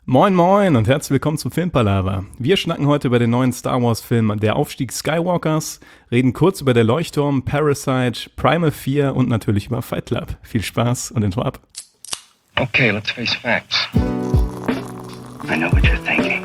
Moin moin und herzlich willkommen zum Filmpalava. Wir schnacken heute über den neuen Star Wars Film Der Aufstieg Skywalkers, reden kurz über Der Leuchtturm, Parasite, Primal 4 und natürlich über Fight Club. Viel Spaß und Intro ab. Okay, let's face facts. I know what you're thinking.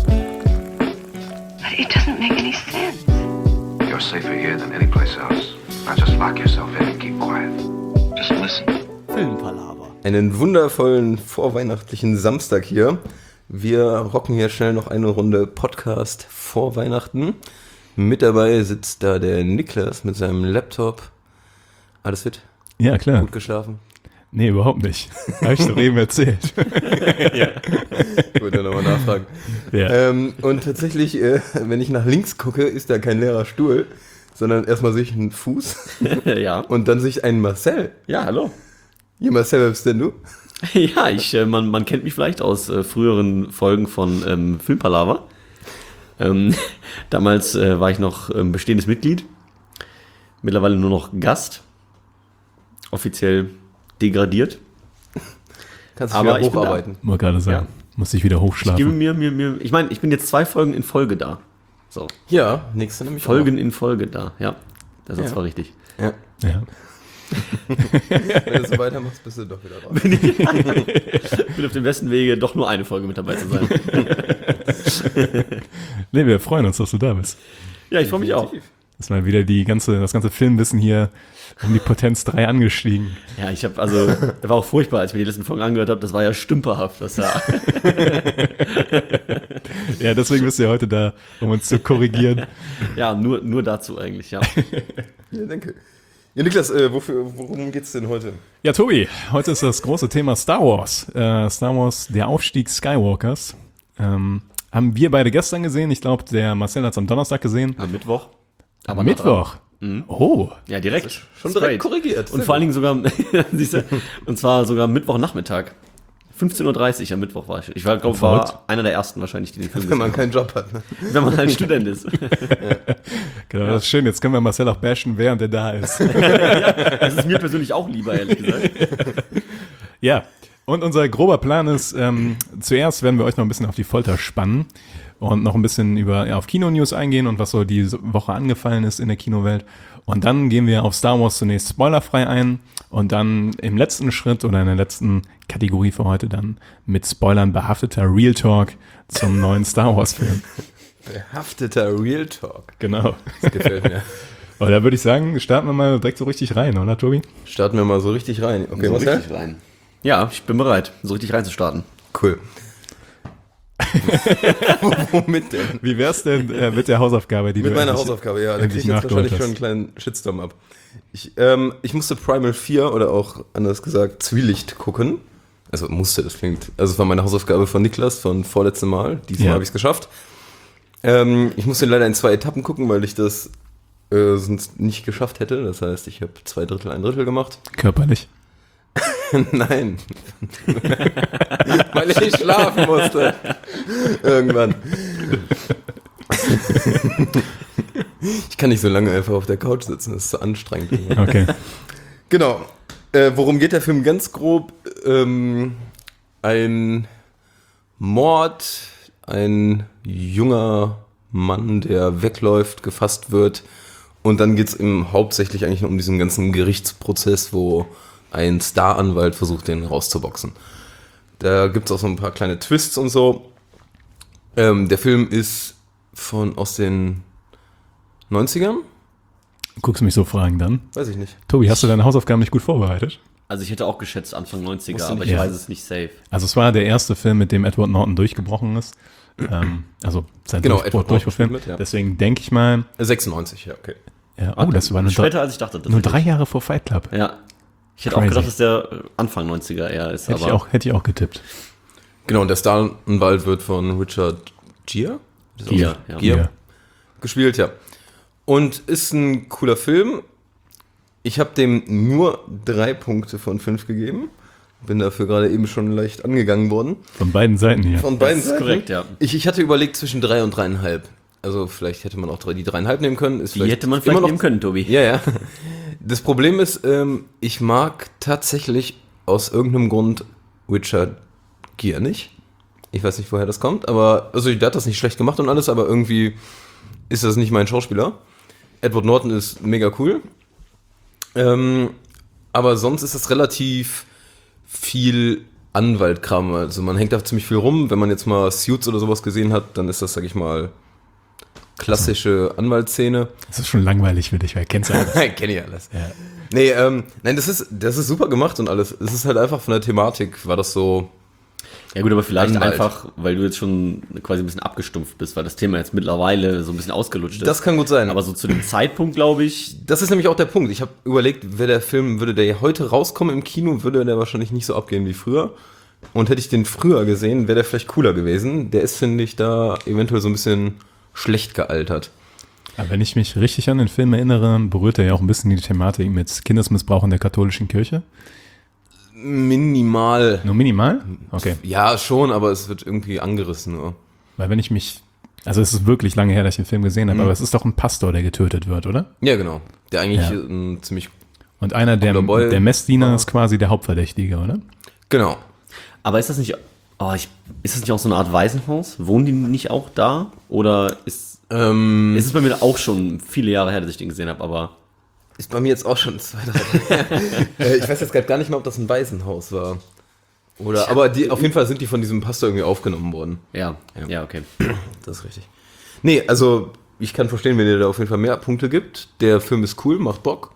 But it doesn't make any sense. You're safer here than any place else. Now just lock yourself in and keep quiet. Just listen. Filmpalava. Einen wundervollen vorweihnachtlichen Samstag hier. Wir rocken hier schnell noch eine Runde Podcast vor Weihnachten. Mit dabei sitzt da der Niklas mit seinem Laptop. Alles fit? Ja, klar. Gut geschlafen? Nee, überhaupt nicht. Habe ich doch eben erzählt. Ja. Gut, dann nochmal nachfragen. Ja. Und tatsächlich, wenn ich nach links gucke, ist da kein leerer Stuhl, sondern erstmal sehe ich einen Fuß Ja. und dann sehe ich einen Marcel. Ja, hallo. Ja, Marcel, wer bist denn du? Ja, man kennt mich vielleicht aus früheren Folgen von Filmpalava. Damals war ich noch bestehendes Mitglied. Mittlerweile nur noch Gast. Offiziell degradiert. Kannst dich Aber wieder ich bin hocharbeiten. Wollte gerade sagen, muss ich wieder Ich hochschlafen. gebe mir, ich meine, ich bin jetzt 2 Folgen in Folge da. So, Ja, nächste nämlich Folgen in Folge da, ja. Das ist Ja. zwar richtig. auch. Ja. Ja. Wenn du so weitermachst, bist du doch wieder raus. Ich bin auf dem besten Wege, doch nur eine Folge mit dabei zu sein. Nee, wir freuen uns, dass du da bist. Ja, ich freue mich auch. Ist mal wieder das ganze Filmwissen hier um die Potenz 3 angestiegen. Ja, das war auch furchtbar, als ich mir die letzten Folgen angehört habe, das war ja stümperhaft. Das ja, Ja, deswegen bist du ja heute da, um uns zu korrigieren. ja nur dazu eigentlich, ja. Ja, danke. Ja, Niklas, worum geht's denn heute? Ja, Tobi, heute ist das große Thema Star Wars. Star Wars, der Aufstieg Skywalkers. Haben wir beide gestern gesehen. Ich glaube, der Marcel hat es am Donnerstag gesehen. Am Mittwoch. Am Mittwoch. Oh, Ja, direkt. Schon direkt Straight. korrigiert. Und vor allen Dingen sogar, siehst du, und zwar sogar Mittwochnachmittag. 15.30 Uhr am Mittwoch war ich. Ich glaube, Verrückt. war einer der ersten wahrscheinlich, die den Film Wenn man gesehen keinen Job hat. Ne? haben. Wenn man halt Student ist. genau, das ist schön. Jetzt können wir Marcel auch bashen, während er da ist. Das ist mir persönlich auch lieber, ehrlich gesagt. Ja, und unser grober Plan ist, zuerst werden wir euch noch ein bisschen auf die Folter spannen und noch ein bisschen auf Kino-News eingehen und was so die Woche angefallen ist in der Kinowelt. Und dann gehen wir auf Star Wars zunächst spoilerfrei ein und dann im letzten Schritt oder in der letzten Kategorie für heute dann mit Spoilern behafteter Real Talk zum neuen Star Wars-Film. Behafteter Real Talk. Genau. Das gefällt mir. Und da würde ich sagen, starten wir mal direkt so richtig rein, oder Tobi? Starten wir mal so richtig rein. Okay, So Marcel? richtig rein. Ja, ich bin bereit, so richtig reinzustarten. Cool. Womit denn? Wie wär's denn mit der Hausaufgabe, die Mit du meiner endlich- Hausaufgabe, ja. Da krieg endlich ich jetzt nachgeholt wahrscheinlich hast? schon einen kleinen Shitstorm ab. Ich musste Primal 4 oder auch anders gesagt Zwielicht gucken. Also musste, das klingt. Also es war meine Hausaufgabe von Niklas von vorletztem Mal. Diesmal Ja. habe ich es geschafft. Ich musste leider in 2 Etappen gucken, weil ich das sonst nicht geschafft hätte. Das heißt, ich habe 2 Drittel, 1 Drittel gemacht. Körperlich. Nein. Weil ich schlafen musste. Irgendwann. Ich kann nicht so lange einfach auf der Couch sitzen, das ist zu anstrengend. Okay. Genau. Worum geht der Film ganz grob? Ein Mord, ein junger Mann, der wegläuft, gefasst wird. Und dann geht es hauptsächlich eigentlich um diesen ganzen Gerichtsprozess, wo ein Staranwalt versucht, den rauszuboxen. Da gibt es auch so ein paar kleine Twists und so. Der Film ist aus den 90ern? Guckst du mich so fragen dann? Weiß ich nicht. Tobi, hast du deine Hausaufgaben nicht gut vorbereitet? Also ich hätte auch geschätzt Anfang 90er, Musst du aber nicht- ich Ja. weiß es nicht safe. Also es war der erste Film, mit dem Edward Norton durchgebrochen ist. Also sein Genau, Durchbruch, Edward Norton Durchbruchfilm. spielt mit, ja. Deswegen denke ich mal, 96, ja, okay. ja, oh, das war nur Später, als ich dachte. nur 3 Jahre vor Fight Club. Ja. Ich hätte Crazy. auch gedacht, dass der Anfang 90er eher ist. Hätte aber ich auch getippt. Genau, und der Staranwalt wird von Richard Gere? Gere, ja. Gere gespielt, ja. Und ist ein cooler Film. Ich habe dem nur 3 Punkte von 5 gegeben. Bin dafür gerade eben schon leicht angegangen worden. Von beiden Seiten hier. Von beiden ist Seiten. korrekt, ja. Ich hatte überlegt zwischen 3 und 3,5. Also vielleicht hätte man auch die 3,5 nehmen können. Ist Die hätte man vielleicht immer noch nehmen können, Tobi. Ja, ja. Das Problem ist, ich mag tatsächlich aus irgendeinem Grund Richard Gere nicht. Ich weiß nicht, woher das kommt, aber also der hat das nicht schlecht gemacht und alles, aber irgendwie ist das nicht mein Schauspieler. Edward Norton ist mega cool. Aber sonst ist das relativ viel Anwaltkram. Also man hängt da ziemlich viel rum. Wenn man jetzt mal Suits oder sowas gesehen hat, dann ist das, sag ich mal, klassische Anwaltsszene. Das ist schon langweilig für dich, weil kennst du alles. Kenn ich alles. Ja. Nee, nein, das ist super gemacht und alles. Es ist halt einfach von der Thematik, war das so. Ja gut, aber vielleicht Anwalt. einfach, weil du jetzt schon quasi ein bisschen abgestumpft bist, weil das Thema jetzt mittlerweile so ein bisschen ausgelutscht ist. Das kann gut sein. Aber so zu dem Zeitpunkt, glaube ich, Das ist nämlich auch der Punkt. Ich habe überlegt, würde der heute rauskommen im Kino, würde der wahrscheinlich nicht so abgehen wie früher. Und hätte ich den früher gesehen, wäre der vielleicht cooler gewesen. Der ist, finde ich, da eventuell so ein bisschen schlecht gealtert. Aber wenn ich mich richtig an den Film erinnere, berührt er ja auch ein bisschen die Thematik mit Kindesmissbrauch in der katholischen Kirche. Minimal. Nur minimal? Okay. Ja, schon, aber es wird irgendwie angerissen nur. Weil wenn ich mich, also es ist wirklich lange her, dass ich den Film gesehen habe, aber es ist doch ein Pastor, der getötet wird, oder? Ja, genau. Der eigentlich Ja. ein ziemlich... Und einer der Boy. Messdiener ist quasi der Hauptverdächtige, oder? Genau. aber ist das nicht, ist das nicht auch so eine Art Waisenhaus? Wohnen die nicht auch da? Oder ist es bei mir auch schon viele Jahre her, dass ich den gesehen habe, aber Ist bei mir jetzt auch schon 2, 3 Ich weiß jetzt gerade gar nicht mehr, ob das ein Waisenhaus war. Oder, aber auf jeden Fall sind die von diesem Pastor irgendwie aufgenommen worden. ja, okay. Das ist richtig. Nee, also ich kann verstehen, wenn ihr da auf jeden Fall mehr Punkte gibt. Der Film ist cool, macht Bock.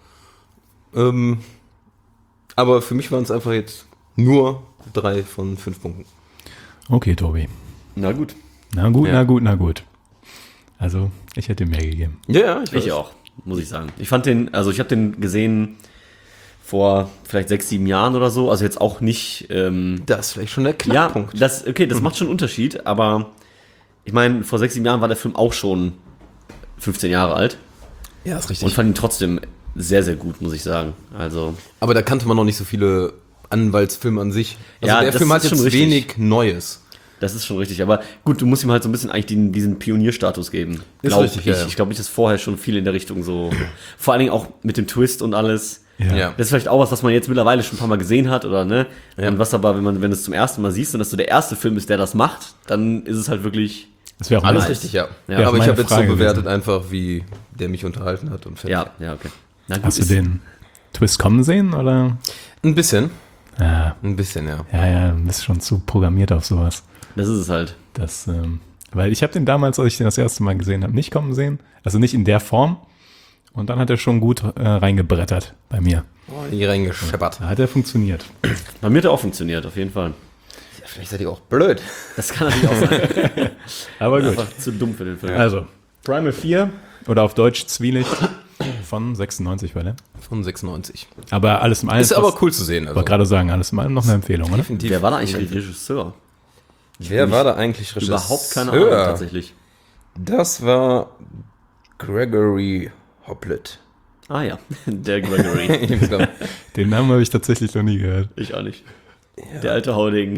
Aber für mich waren es einfach jetzt nur 3 von 5 Punkten. Okay, Tobi. Na gut. Na gut, Ja. na gut, na gut. Also, ich hätte ihm mehr gegeben. Ja, Ich auch, muss ich sagen. Ich habe den gesehen vor vielleicht 6, 7 Jahren oder so, also jetzt auch nicht, Das ist vielleicht schon der ja, Knackpunkt. das macht schon einen Unterschied, aber ich meine, vor 6, 7 Jahren war der Film auch schon 15 Jahre alt Ja, ist richtig. und fand ihn trotzdem sehr, sehr gut, muss ich sagen. Also, Aber da kannte man noch nicht so viele Anwaltsfilme an sich. Also Ja, der das Film hat ist schon jetzt richtig. wenig Neues. das ist schon richtig, aber gut, du musst ihm halt so ein bisschen eigentlich diesen Pionierstatus geben. Ist Glaub richtig, ich. ja, ja. Ich glaube, ich das vorher schon viel in der Richtung so, vor allen Dingen auch mit dem Twist und alles. Ja. Das ist vielleicht auch was man jetzt mittlerweile schon ein paar Mal gesehen hat, oder ne? Ja. Und was aber, wenn du es zum ersten Mal siehst und das so der erste Film ist, der das macht, dann ist es halt wirklich, Das wäre auch Alles nice. richtig, ja. Ja, Aber ich meine habe jetzt so Frage bewertet gewesen. einfach, wie der mich unterhalten hat und fertig. ja, okay. Na gut, Hast du ist- den Twist kommen sehen, oder? Ein bisschen. Ja, Ein bisschen, ja. du bist schon zu programmiert auf sowas. Das ist es halt. Das, weil ich habe den damals, als ich den das erste Mal gesehen habe, nicht kommen sehen. Also nicht in der Form. Und dann hat er schon gut reingebrettert bei mir. Oh, hier reingescheppert. Da hat er funktioniert. Bei mir hat er auch funktioniert, auf jeden Fall. Ja, vielleicht seid ihr auch blöd. Das kann natürlich auch sein. Aber gut. Einfach zu dumm für den Film. Also, Primal 4 oder auf Deutsch Zwielicht von 96 war der. Von 96. Aber alles im allem. Ist aber cool zu sehen. Ich Also. wollte gerade sagen, alles im allem noch eine Empfehlung, oder? Definitiv. Wer war da eigentlich Regisseur? Wer war da eigentlich Regisseur? Überhaupt keine Ahnung, tatsächlich. Das war Gregory Hoplet. Ah ja, der Gregory. Ich glaub, Den Namen habe ich tatsächlich noch nie gehört. Ich auch nicht. Der alte Hauding.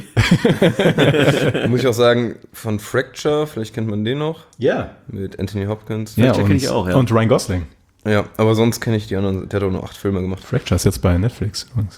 muss ich auch sagen, von Fracture, vielleicht kennt man den noch, Ja. mit Anthony Hopkins. Ja, kenn ich auch, ja. Und Ryan Gosling. Ja, aber sonst kenne ich die anderen. Der hat auch nur 8 Filme gemacht. Fracture ist jetzt bei Netflix übrigens.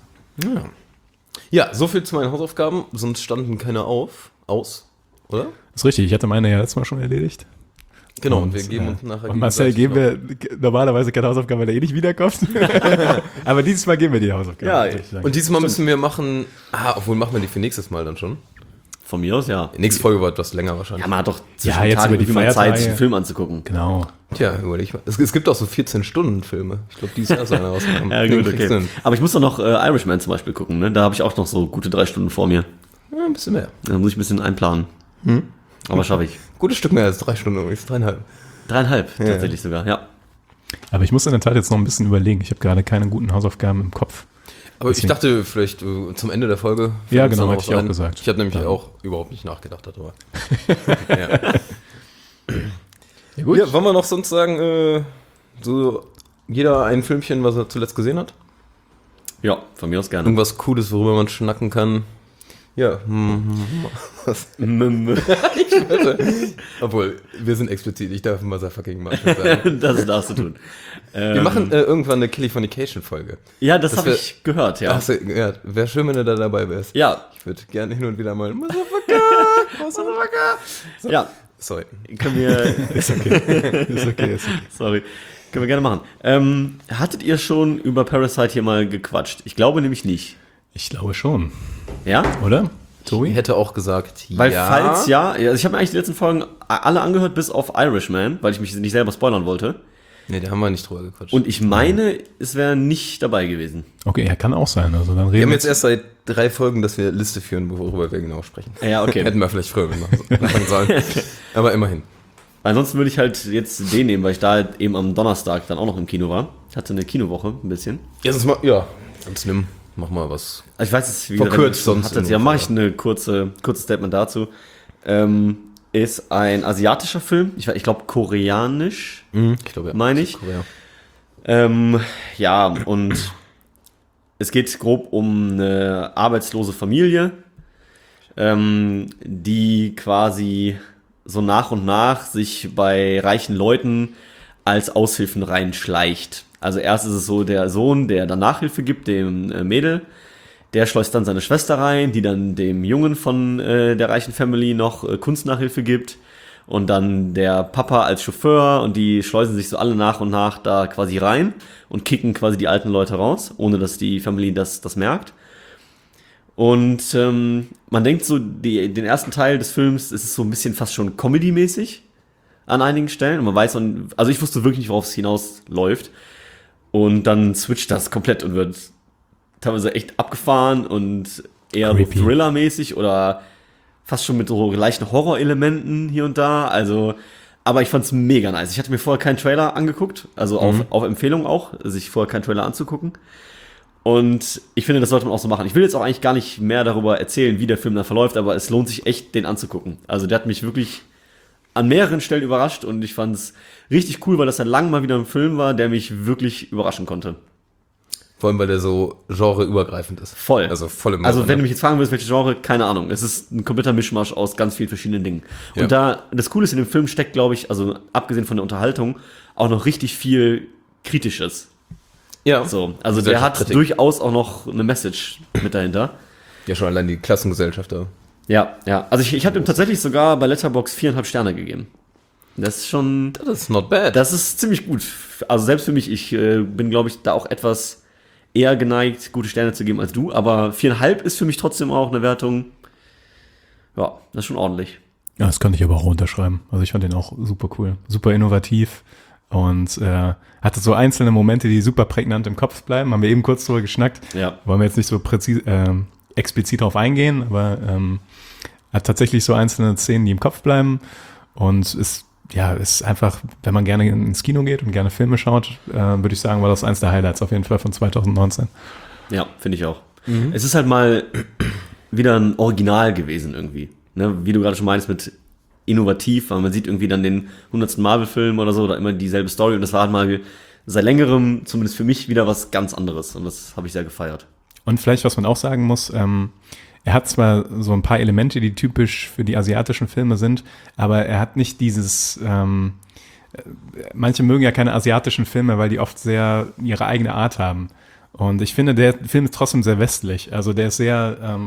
Ja, so viel zu meinen Hausaufgaben. Sonst standen keine aus, oder? Ist richtig, ich hatte meine ja letztes Mal schon erledigt. Genau, und wir geben uns nachher Und Marcel gegenseitig geben wir normalerweise keine Hausaufgaben, weil er eh nicht wiederkommt. Aber dieses Mal geben wir die Hausaufgaben. Ja, würde ich sagen. Und dieses Mal müssen wir machen. Obwohl machen wir die für nächstes Mal dann schon. Von mir aus, ja. Die nächste Folge war etwas länger wahrscheinlich. Ja, man hat doch zwischen Ja, jetzt Tagen über die irgendwie mal Zeit, Feiertage. sich einen Film anzugucken. Genau. Tja, überleg mal. Es gibt auch so 14-Stunden-Filme. Ich glaube, dieses Jahr ist einer rausgekommen. Ja, Den gut, kriegst du okay. hin. Aber ich muss doch noch Irishman zum Beispiel gucken, ne? Da habe ich auch noch so gute 3 Stunden vor mir. Ja, ein bisschen mehr. Da muss ich ein bisschen einplanen. Aber schaffe ich. Gutes Stück mehr als 3 Stunden, übrigens 3,5. 3,5 tatsächlich sogar, ja. Aber ich muss in der Tat jetzt noch ein bisschen überlegen. Ich habe gerade keine guten Hausaufgaben im Kopf. Aber ich dachte vielleicht zum Ende der Folge. Ja, fällt uns genau, noch hätte was ich auch ein. gesagt. Ich habe nämlich Ja. auch überhaupt nicht nachgedacht darüber. ja. Ja, gut. Ja, wollen wir noch sonst sagen, so jeder ein Filmchen, was er zuletzt gesehen hat? Ja, von mir aus gerne. Irgendwas Cooles, worüber man schnacken kann. Ja, was? Obwohl, wir sind explizit, ich darf Motherfucking machen sagen. Das darfst du tun. Wir machen irgendwann eine Californication-Folge. Ja, das Das habe wär- ich gehört, ja. Ja, wäre schön, wenn du da dabei wärst. Ja, Ich würde gerne hin und wieder mal Motherfucker Ja, Sorry. können wir, Ist okay. Ist okay. sorry, können wir gerne machen. Hattet ihr schon über Parasite hier mal gequatscht? Ich glaube nämlich nicht. Ich glaube schon. Ja? Oder? Ich Tobi? hätte auch gesagt, Weil falls ja, also ich habe mir eigentlich die letzten Folgen alle angehört, bis auf Irishman, weil ich mich nicht selber spoilern wollte. Nee, da haben wir nicht drüber gequatscht. Und ich meine, es wäre nicht dabei gewesen. Okay, ja, kann auch sein. Also dann wir reden haben jetzt erst seit 3 Folgen, dass wir Liste führen, worüber wir genau sprechen. Ja, okay. Hätten wir vielleicht früher machen sollen. Aber immerhin. Ansonsten würde ich halt jetzt den nehmen, weil ich da halt eben am Donnerstag dann auch noch im Kino war. Hatte eine Kinowoche, ein bisschen. Ja, sonst mach mal was. Also ich weiß jetzt, wie Verkürzt sonst hattet. in Ja, Notfall. mache ich eine kurzes Statement dazu. Ist ein asiatischer Film. Ich glaube koreanisch, Ich glaube, ja. meine ich. Korea. Ja, und es geht grob um eine arbeitslose Familie, die quasi so nach und nach sich bei reichen Leuten als Aushilfen reinschleicht. Also erst ist es so der Sohn, der dann Nachhilfe gibt, dem Mädel. Der schleust dann seine Schwester rein, die dann dem Jungen von der reichen Family noch Kunstnachhilfe gibt. Und dann der Papa als Chauffeur und die schleusen sich so alle nach und nach da quasi rein und kicken quasi die alten Leute raus, ohne dass die Family das merkt. Und man denkt so, den ersten Teil des Films ist es so ein bisschen fast schon Comedy-mäßig an einigen Stellen. Und man weiß, also ich wusste wirklich nicht, worauf es hinausläuft. Und dann switcht das komplett und wird teilweise echt abgefahren und eher so Creepy. Thriller-mäßig oder fast schon mit so leichten Horrorelementen hier und da. Also, aber ich fand's mega nice. Ich hatte mir vorher keinen Trailer angeguckt, also auf Empfehlung auch, sich vorher keinen Trailer anzugucken. Und ich finde, das sollte man auch so machen. Ich will jetzt auch eigentlich gar nicht mehr darüber erzählen, wie der Film dann verläuft, aber es lohnt sich echt, den anzugucken. Also der hat mich wirklich an mehreren Stellen überrascht und ich fand es richtig cool, weil das dann lang mal wieder ein Film war, der mich wirklich überraschen konnte. Vor allem, weil der so genreübergreifend ist. Voll. Also voll im Also Genre, wenn du ne? mich jetzt fragen willst, welche Genre, keine Ahnung. Es ist ein kompletter Mischmasch aus ganz vielen verschiedenen Dingen. Ja. Und da, das Coole ist, in dem Film steckt, glaube ich, also abgesehen von der Unterhaltung, auch noch richtig viel Kritisches. Ja. So, also der hat Gesellschaftskritik. durchaus auch noch eine Message mit dahinter. Ja, schon allein die Klassengesellschaft da. Ja. Also ich habe ihm tatsächlich sogar bei Letterboxd 4,5 Sterne gegeben. Das ist schon, Das ist not bad. das ist ziemlich gut. Also selbst für mich, ich bin, glaube ich, da auch etwas eher geneigt, gute Sterne zu geben als du, aber 4,5 ist für mich trotzdem auch eine Wertung, ja, das ist schon ordentlich. Ja, das könnte ich aber auch unterschreiben. Also ich fand den auch super cool, super innovativ und hatte so einzelne Momente, die super prägnant im Kopf bleiben. Haben wir eben kurz drüber geschnackt. Ja. Wollen wir jetzt nicht so explizit drauf eingehen, aber hat tatsächlich so einzelne Szenen, die im Kopf bleiben und ist einfach, wenn man gerne ins Kino geht und gerne Filme schaut, würde ich sagen, war das eins der Highlights auf jeden Fall von 2019. Ja, finde ich auch. Es ist halt mal wieder ein Original gewesen irgendwie. Ne? Wie du gerade schon meinst mit innovativ, weil man sieht irgendwie dann den 100. Marvel-Film oder so oder immer dieselbe Story und das war halt mal seit längerem, zumindest für mich, wieder was ganz anderes und das habe ich sehr gefeiert. Und vielleicht, was man auch sagen muss, er hat zwar so ein paar Elemente, die typisch für die asiatischen Filme sind, aber er hat nicht dieses, manche mögen ja keine asiatischen Filme, weil die oft sehr ihre eigene Art haben. Und ich finde, der Film ist trotzdem sehr westlich. Also der ist sehr,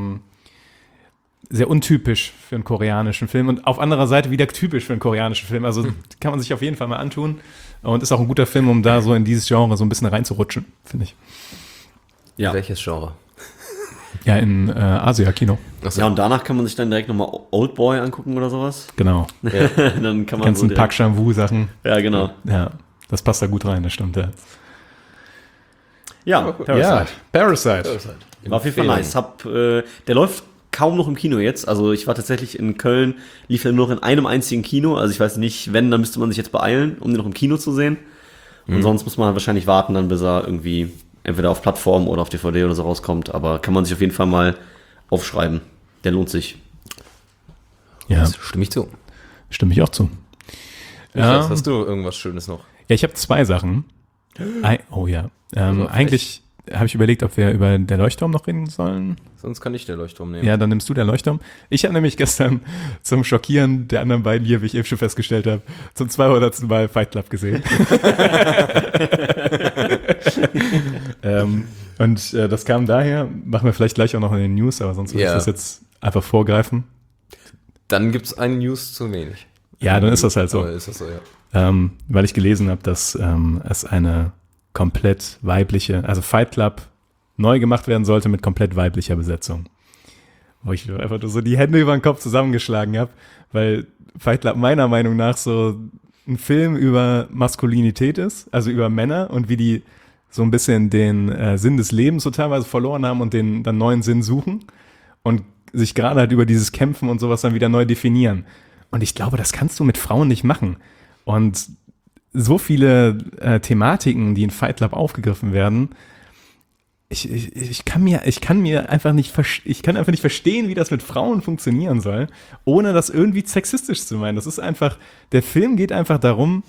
sehr untypisch für einen koreanischen Film und auf anderer Seite wieder typisch für einen koreanischen Film. Also kann man sich auf jeden Fall mal antun und ist auch ein guter Film, um da so in dieses Genre so ein bisschen reinzurutschen, finde ich. Ja. Welches Genre? Ja, in Asia-Kino. Ja, und danach kann man sich dann direkt nochmal Oldboy angucken oder sowas. Genau. Dann kann Die man ganzen direkt- Park Chan-wook-Sachen. Ja, genau. Ja, das passt da gut rein, das stimmt. Ja, Parasite. war auf jeden Fall nice. Der läuft kaum noch im Kino jetzt. Also ich war tatsächlich in Köln, lief er nur noch in einem einzigen Kino. Also ich weiß nicht, wenn, dann müsste man sich jetzt beeilen, um den noch im Kino zu sehen. Und sonst muss man wahrscheinlich warten, dann bis er irgendwie entweder auf Plattform oder auf DVD oder so rauskommt. Aber kann man sich auf jeden Fall mal aufschreiben. Der lohnt sich. Ja, Das stimme ich zu. stimme ich auch zu. Ja. Hast du irgendwas Schönes noch? Ja, ich habe 2 Sachen. Oh ja. Eigentlich habe ich überlegt, ob wir über der Leuchtturm noch reden sollen. Sonst kann ich der Leuchtturm nehmen. Ja, dann nimmst du der Leuchtturm. Ich habe nämlich gestern zum Schockieren der anderen beiden hier, wie ich eben schon festgestellt habe, zum 200. Mal Fight Club gesehen. Und das kam daher, machen wir vielleicht gleich auch noch in den News, aber sonst würde ich Ja. das jetzt einfach vorgreifen. Dann gibt es einen News zu wenig. Ja, dann ist das halt so. Aber ist das so, ja. Weil ich gelesen habe, dass es eine komplett weibliche, also Fight Club neu gemacht werden sollte mit komplett weiblicher Besetzung. Wo ich einfach nur so die Hände über den Kopf zusammengeschlagen habe, weil Fight Club meiner Meinung nach so ein Film über Maskulinität ist, also über Männer und wie die so ein bisschen den Sinn des Lebens so teilweise verloren haben und den dann neuen Sinn suchen und sich gerade halt über dieses Kämpfen und sowas dann wieder neu definieren. Und ich glaube, das kannst du mit Frauen nicht machen. Und so viele Thematiken, die in Fight Club aufgegriffen werden, ich kann einfach nicht verstehen, wie das mit Frauen funktionieren soll, ohne das irgendwie sexistisch zu meinen. Das ist einfach, der Film geht einfach darum,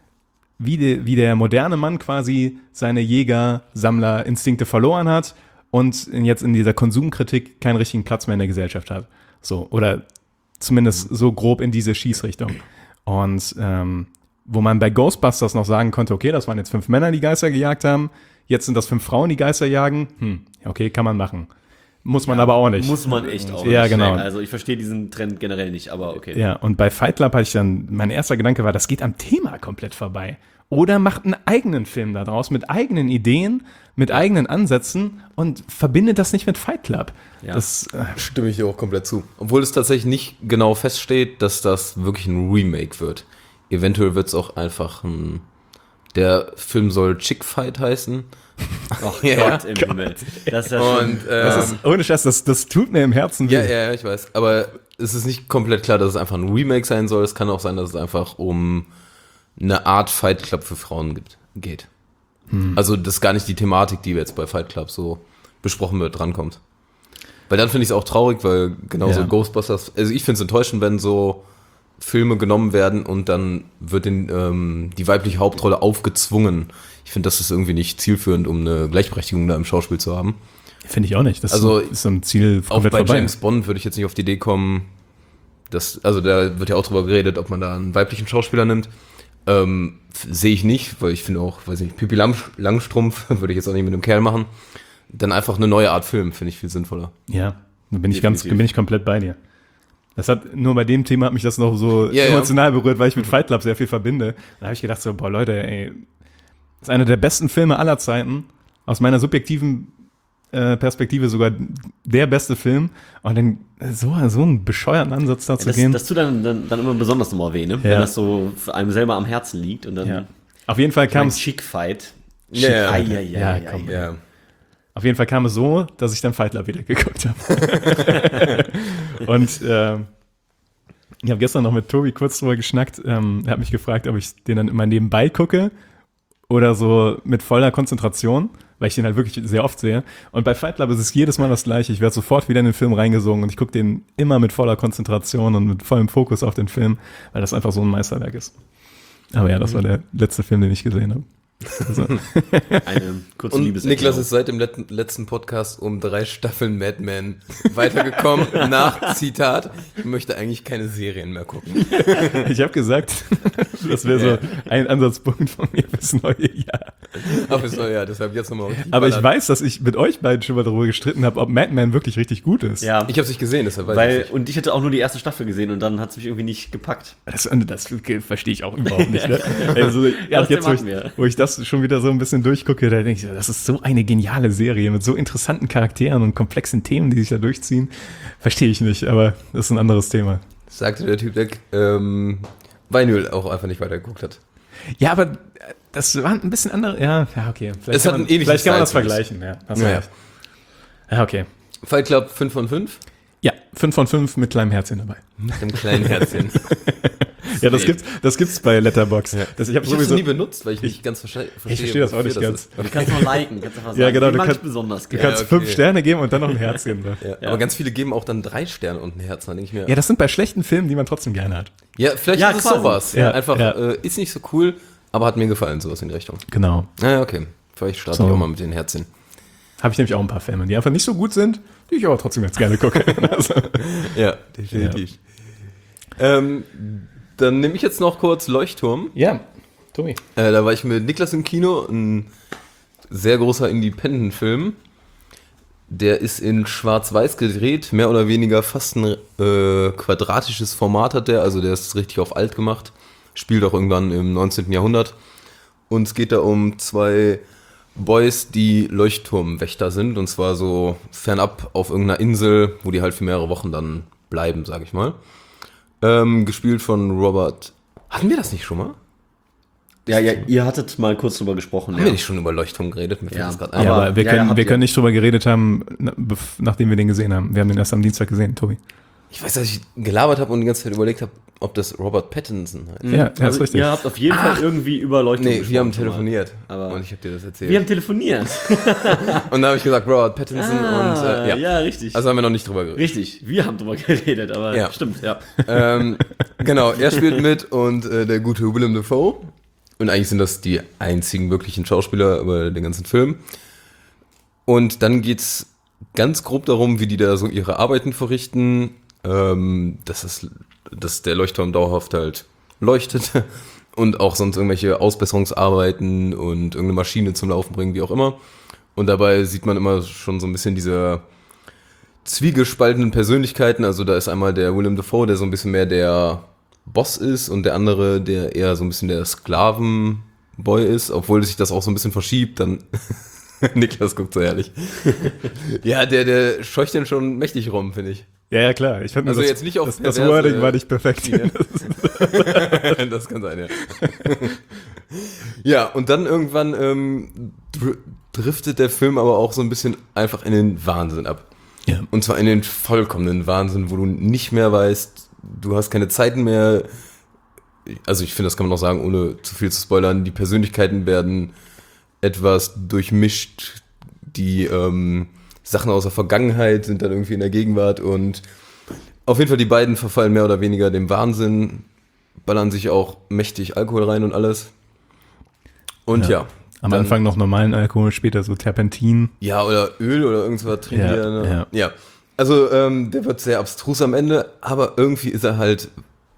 wie der moderne Mann quasi seine Jäger-Sammler-Instinkte verloren hat und jetzt in dieser Konsumkritik keinen richtigen Platz mehr in der Gesellschaft hat. So, oder zumindest so grob in diese Schießrichtung. Und wo man bei Ghostbusters noch sagen konnte, okay, das waren jetzt 5 Männer, die Geister gejagt haben, jetzt sind das 5 Frauen, die Geister jagen, okay, kann man machen. Muss man aber auch nicht. Muss man echt auch Ja, nicht. genau. Also ich verstehe diesen Trend generell nicht, aber okay. Ja, und bei Fight Club hatte ich dann, mein erster Gedanke war, das geht am Thema komplett vorbei. Oder macht einen eigenen Film daraus, mit eigenen Ideen, mit eigenen Ansätzen und verbindet das nicht mit Fight Club. Ja. Das, Stimme ich dir auch komplett zu. Obwohl es tatsächlich nicht genau feststeht, dass das wirklich ein Remake wird. Eventuell wird es auch einfach der Film soll Chick Fight heißen. Ach Gott im Himmel. Das ist ja schon, Und, das ist, ohne Scheiß, das tut mir im Herzen weh. ja, ich weiß. Aber es ist nicht komplett klar, dass es einfach ein Remake sein soll. Es kann auch sein, dass es einfach um eine Art Fight Club für Frauen geht. Also, dass gar nicht die Thematik, die jetzt bei Fight Club so besprochen wird, drankommt. Weil dann finde ich es auch traurig, weil genauso Ja. Ghostbusters, also ich finde es enttäuschend, wenn so Filme genommen werden und dann wird die weibliche Hauptrolle aufgezwungen. Ich finde, das ist irgendwie nicht zielführend, um eine Gleichberechtigung da im Schauspiel zu haben. Finde ich auch nicht. Das Also, ist so ein Ziel Auch komplett bei vorbei. James Bond würde ich jetzt nicht auf die Idee kommen, also da wird ja auch drüber geredet, ob man da einen weiblichen Schauspieler nimmt. Sehe ich nicht, weil ich finde auch, weiß nicht, Pippi Langstrumpf würde ich jetzt auch nicht mit einem Kerl machen. Dann einfach eine neue Art Film, finde ich viel sinnvoller. Ja, da bin ich Definitiv. komplett bei dir. Nur bei dem Thema hat mich das noch so Ja, emotional berührt, weil ich mit Fight Club sehr viel verbinde. Da habe ich gedacht so, boah Leute, ey, das ist einer der besten Filme aller Zeiten. Aus meiner subjektiven Perspektive sogar der beste Film. Und dann so einen bescheuerten Ansatz da zu gehen. das tut dann immer besonders nochmal weh, ne? Wenn das so für einem selber am Herzen liegt und dann Ja. Auf jeden Fall kam es Chick Fight. Ja, komm. Ja. Auf jeden Fall kam es so, dass ich dann Fight Club wieder geguckt habe. Und ich habe gestern noch mit Tobi kurz drüber geschnackt. Er hat mich gefragt, ob ich den dann immer nebenbei gucke oder so mit voller Konzentration, weil ich den halt wirklich sehr oft sehe. Und bei Fight Club ist es jedes Mal das Gleiche. Ich werde sofort wieder in den Film reingesogen und ich gucke den immer mit voller Konzentration und mit vollem Fokus auf den Film, weil das einfach so ein Meisterwerk ist. Aber ja, das war der letzte Film, den ich gesehen habe. Also, Eine kurze Und Liebeserklärung. Niklas ist seit dem letzten Podcast um 3 Staffeln Mad Men weitergekommen nach Zitat, ich möchte eigentlich keine Serien mehr gucken. ich habe gesagt, das wäre so ein Ansatzpunkt von mir fürs neue Jahr. Aber es soll ja, deshalb jetzt nochmal. Aber ich weiß, dass ich mit euch beiden schon mal darüber gestritten habe, ob Mad Men wirklich richtig gut ist. Ja, Ich habe es nicht gesehen, deshalb weiß ich nicht. und ich hatte auch nur die erste Staffel gesehen und dann hat es mich irgendwie nicht gepackt. Das verstehe ich auch überhaupt nicht. Ne? Also, Ja, das jetzt, machen wir. wo ich das schon wieder so ein bisschen durchgucke, da denke ich, das ist so eine geniale Serie mit so interessanten Charakteren und komplexen Themen, die sich da durchziehen. Verstehe ich nicht, aber das ist ein anderes Thema. Sagte der Typ, der Weinöl auch einfach nicht weitergeguckt hat. Ja, aber das war ein bisschen andere. Ja, okay. Es hat ein ähnliches vielleicht kann man das Style, finde vergleichen. Ja, hast Ja. recht. Ja, okay. Fight Club 5 von 5 Ja, 5 von 5 mit kleinem Herzchen dabei. mit einem kleinen Herzchen. Ja, das gibt's bei Letterboxd. Ja. Ich habe Ich habe es sowieso nie benutzt, weil ich nicht ganz verstehe. Ich verstehe das auch nicht wofür ganz. ist. Du kannst noch liken, kannst einfach sagen, Ja, genau, den du mag kannst- ich besonders Du gerne. kannst okay. 5 Sterne geben und dann noch ein Herzchen. Ja, Ja. aber ganz viele geben auch dann 3 Sterne und ein Herz. Dann denke ich mir, Ja, das sind bei schlechten Filmen, die man trotzdem gerne hat. ja, vielleicht Ja, ist es quasi. sowas. Ja, Einfach ja. ist nicht so cool, aber hat mir gefallen, sowas in die Richtung. Genau. Naja, okay. Vielleicht starte So. ich auch mal mit den Herzchen. Habe ich nämlich auch ein paar Filme, die einfach nicht so gut sind, die ich aber trotzdem jetzt gerne gucke. Also, Ja, definitiv. Dann nehme ich jetzt noch kurz Leuchtturm. ja, Tobi. Da war ich mit Niklas im Kino, ein sehr großer Independent-Film. Der ist in Schwarz-Weiß gedreht, mehr oder weniger fast ein quadratisches Format hat der, also der ist richtig auf alt gemacht, spielt auch irgendwann im 19. Jahrhundert. Und es geht da um 2 Boys, die Leuchtturmwächter sind, und zwar so fernab auf irgendeiner Insel, wo die halt für mehrere Wochen dann bleiben, sag ich mal. Gespielt von Robert. Hatten wir das nicht schon mal? Ja, ihr hattet mal kurz drüber gesprochen. Haben wir nicht schon über Leuchtturm geredet? Mir fällt das gerade ein. Ja, aber wir habt ihr. können nicht drüber geredet haben, nachdem wir den gesehen haben. Wir haben den erst am Dienstag gesehen, Tobi. Ich weiß, dass ich gelabert habe und die ganze Zeit überlegt habe, ob das Robert Pattinson heißt. Ja, das Also ist richtig. ihr habt auf jeden Fall irgendwie über Leuchtturm Nee, wir haben gesprochen schon mal. telefoniert Aber und ich habe dir das erzählt. Wir haben telefoniert. Und da habe ich gesagt, Robert Pattinson und ja, richtig. Also haben wir noch nicht drüber geredet. Richtig, wir haben drüber geredet, aber Ja. stimmt, ja. Genau, er spielt mit und der gute Willem Dafoe. Und eigentlich sind das die einzigen wirklichen Schauspieler über den ganzen Film. Und dann geht's ganz grob darum, wie die da so ihre Arbeiten verrichten. Dass der Leuchtturm dauerhaft halt leuchtet und auch sonst irgendwelche Ausbesserungsarbeiten und irgendeine Maschine zum Laufen bringen, wie auch immer. Und dabei sieht man immer schon so ein bisschen diese zwiegespaltenen Persönlichkeiten. Also da ist einmal der Willem Dafoe, der so ein bisschen mehr der Boss ist, und der andere, der eher so ein bisschen der Sklavenboy ist, obwohl sich das auch so ein bisschen verschiebt, dann Niklas guckt so ehrlich. Ja, der scheucht den schon mächtig rum, finde ich. Ja, klar. Ich finde, Also jetzt nicht auf das perverse Wording war nicht perfekt. Schiene. Das kann sein, ja. Ja, und dann irgendwann driftet der Film aber auch so ein bisschen einfach in den Wahnsinn ab. Ja. Und zwar in den vollkommenen Wahnsinn, wo du nicht mehr weißt, du hast keine Zeiten mehr. Also ich finde, das kann man auch sagen, ohne zu viel zu spoilern. Die Persönlichkeiten werden etwas durchmischt. Die Sachen aus der Vergangenheit sind dann irgendwie in der Gegenwart. Und auf jeden Fall die beiden verfallen mehr oder weniger dem Wahnsinn, ballern sich auch mächtig Alkohol rein und alles. Und ja. Am dann- Anfang noch normalen Alkohol, später so Terpentin. Ja, oder Öl oder irgendwas trinken Ja, die ja, ne? ja. Ja. Also, der wird sehr abstrus am Ende, aber irgendwie ist er halt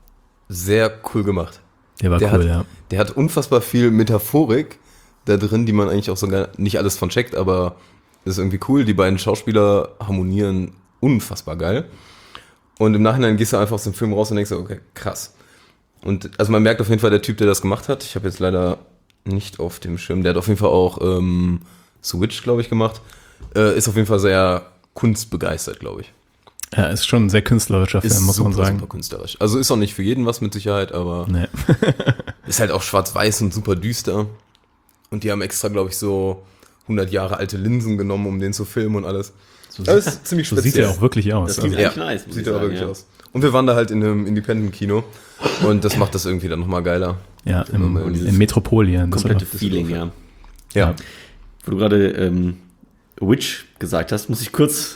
sehr cool gemacht. Der war Der cool, hat, ja. Der hat unfassbar viel Metaphorik da drin, die man eigentlich auch sogar nicht alles von checkt, aber ist irgendwie cool. Die beiden Schauspieler harmonieren unfassbar geil. Und im Nachhinein gehst du einfach aus dem Film raus und denkst so, okay, krass. Und also man merkt auf jeden Fall, der Typ, der das gemacht hat, ich habe jetzt leider nicht auf dem Schirm, der hat auf jeden Fall auch Switch, glaube ich, gemacht, ist auf jeden Fall sehr kunstbegeistert, glaube ich. Ja, ist schon ein sehr künstlerischer Film, muss man sagen. Super künstlerisch. Also ist auch nicht für jeden was mit Sicherheit, aber Nee. ist halt auch schwarz-weiß und super düster. Und die haben extra, glaube ich, so 100 Jahre alte Linsen genommen, um den zu filmen und alles. Das ist ziemlich So speziell. sieht er auch wirklich aus. Das Also, sieht Ja, eigentlich nice, muss sieht ich aber sagen, wirklich ja. aus. Und wir waren da halt in einem Independent-Kino und das macht das irgendwie dann nochmal geiler. ja, Und im Metropol hier. in Komplette Düsseldorf. Feeling, ja. Ja. Wo du gerade Witch gesagt hast, muss ich kurz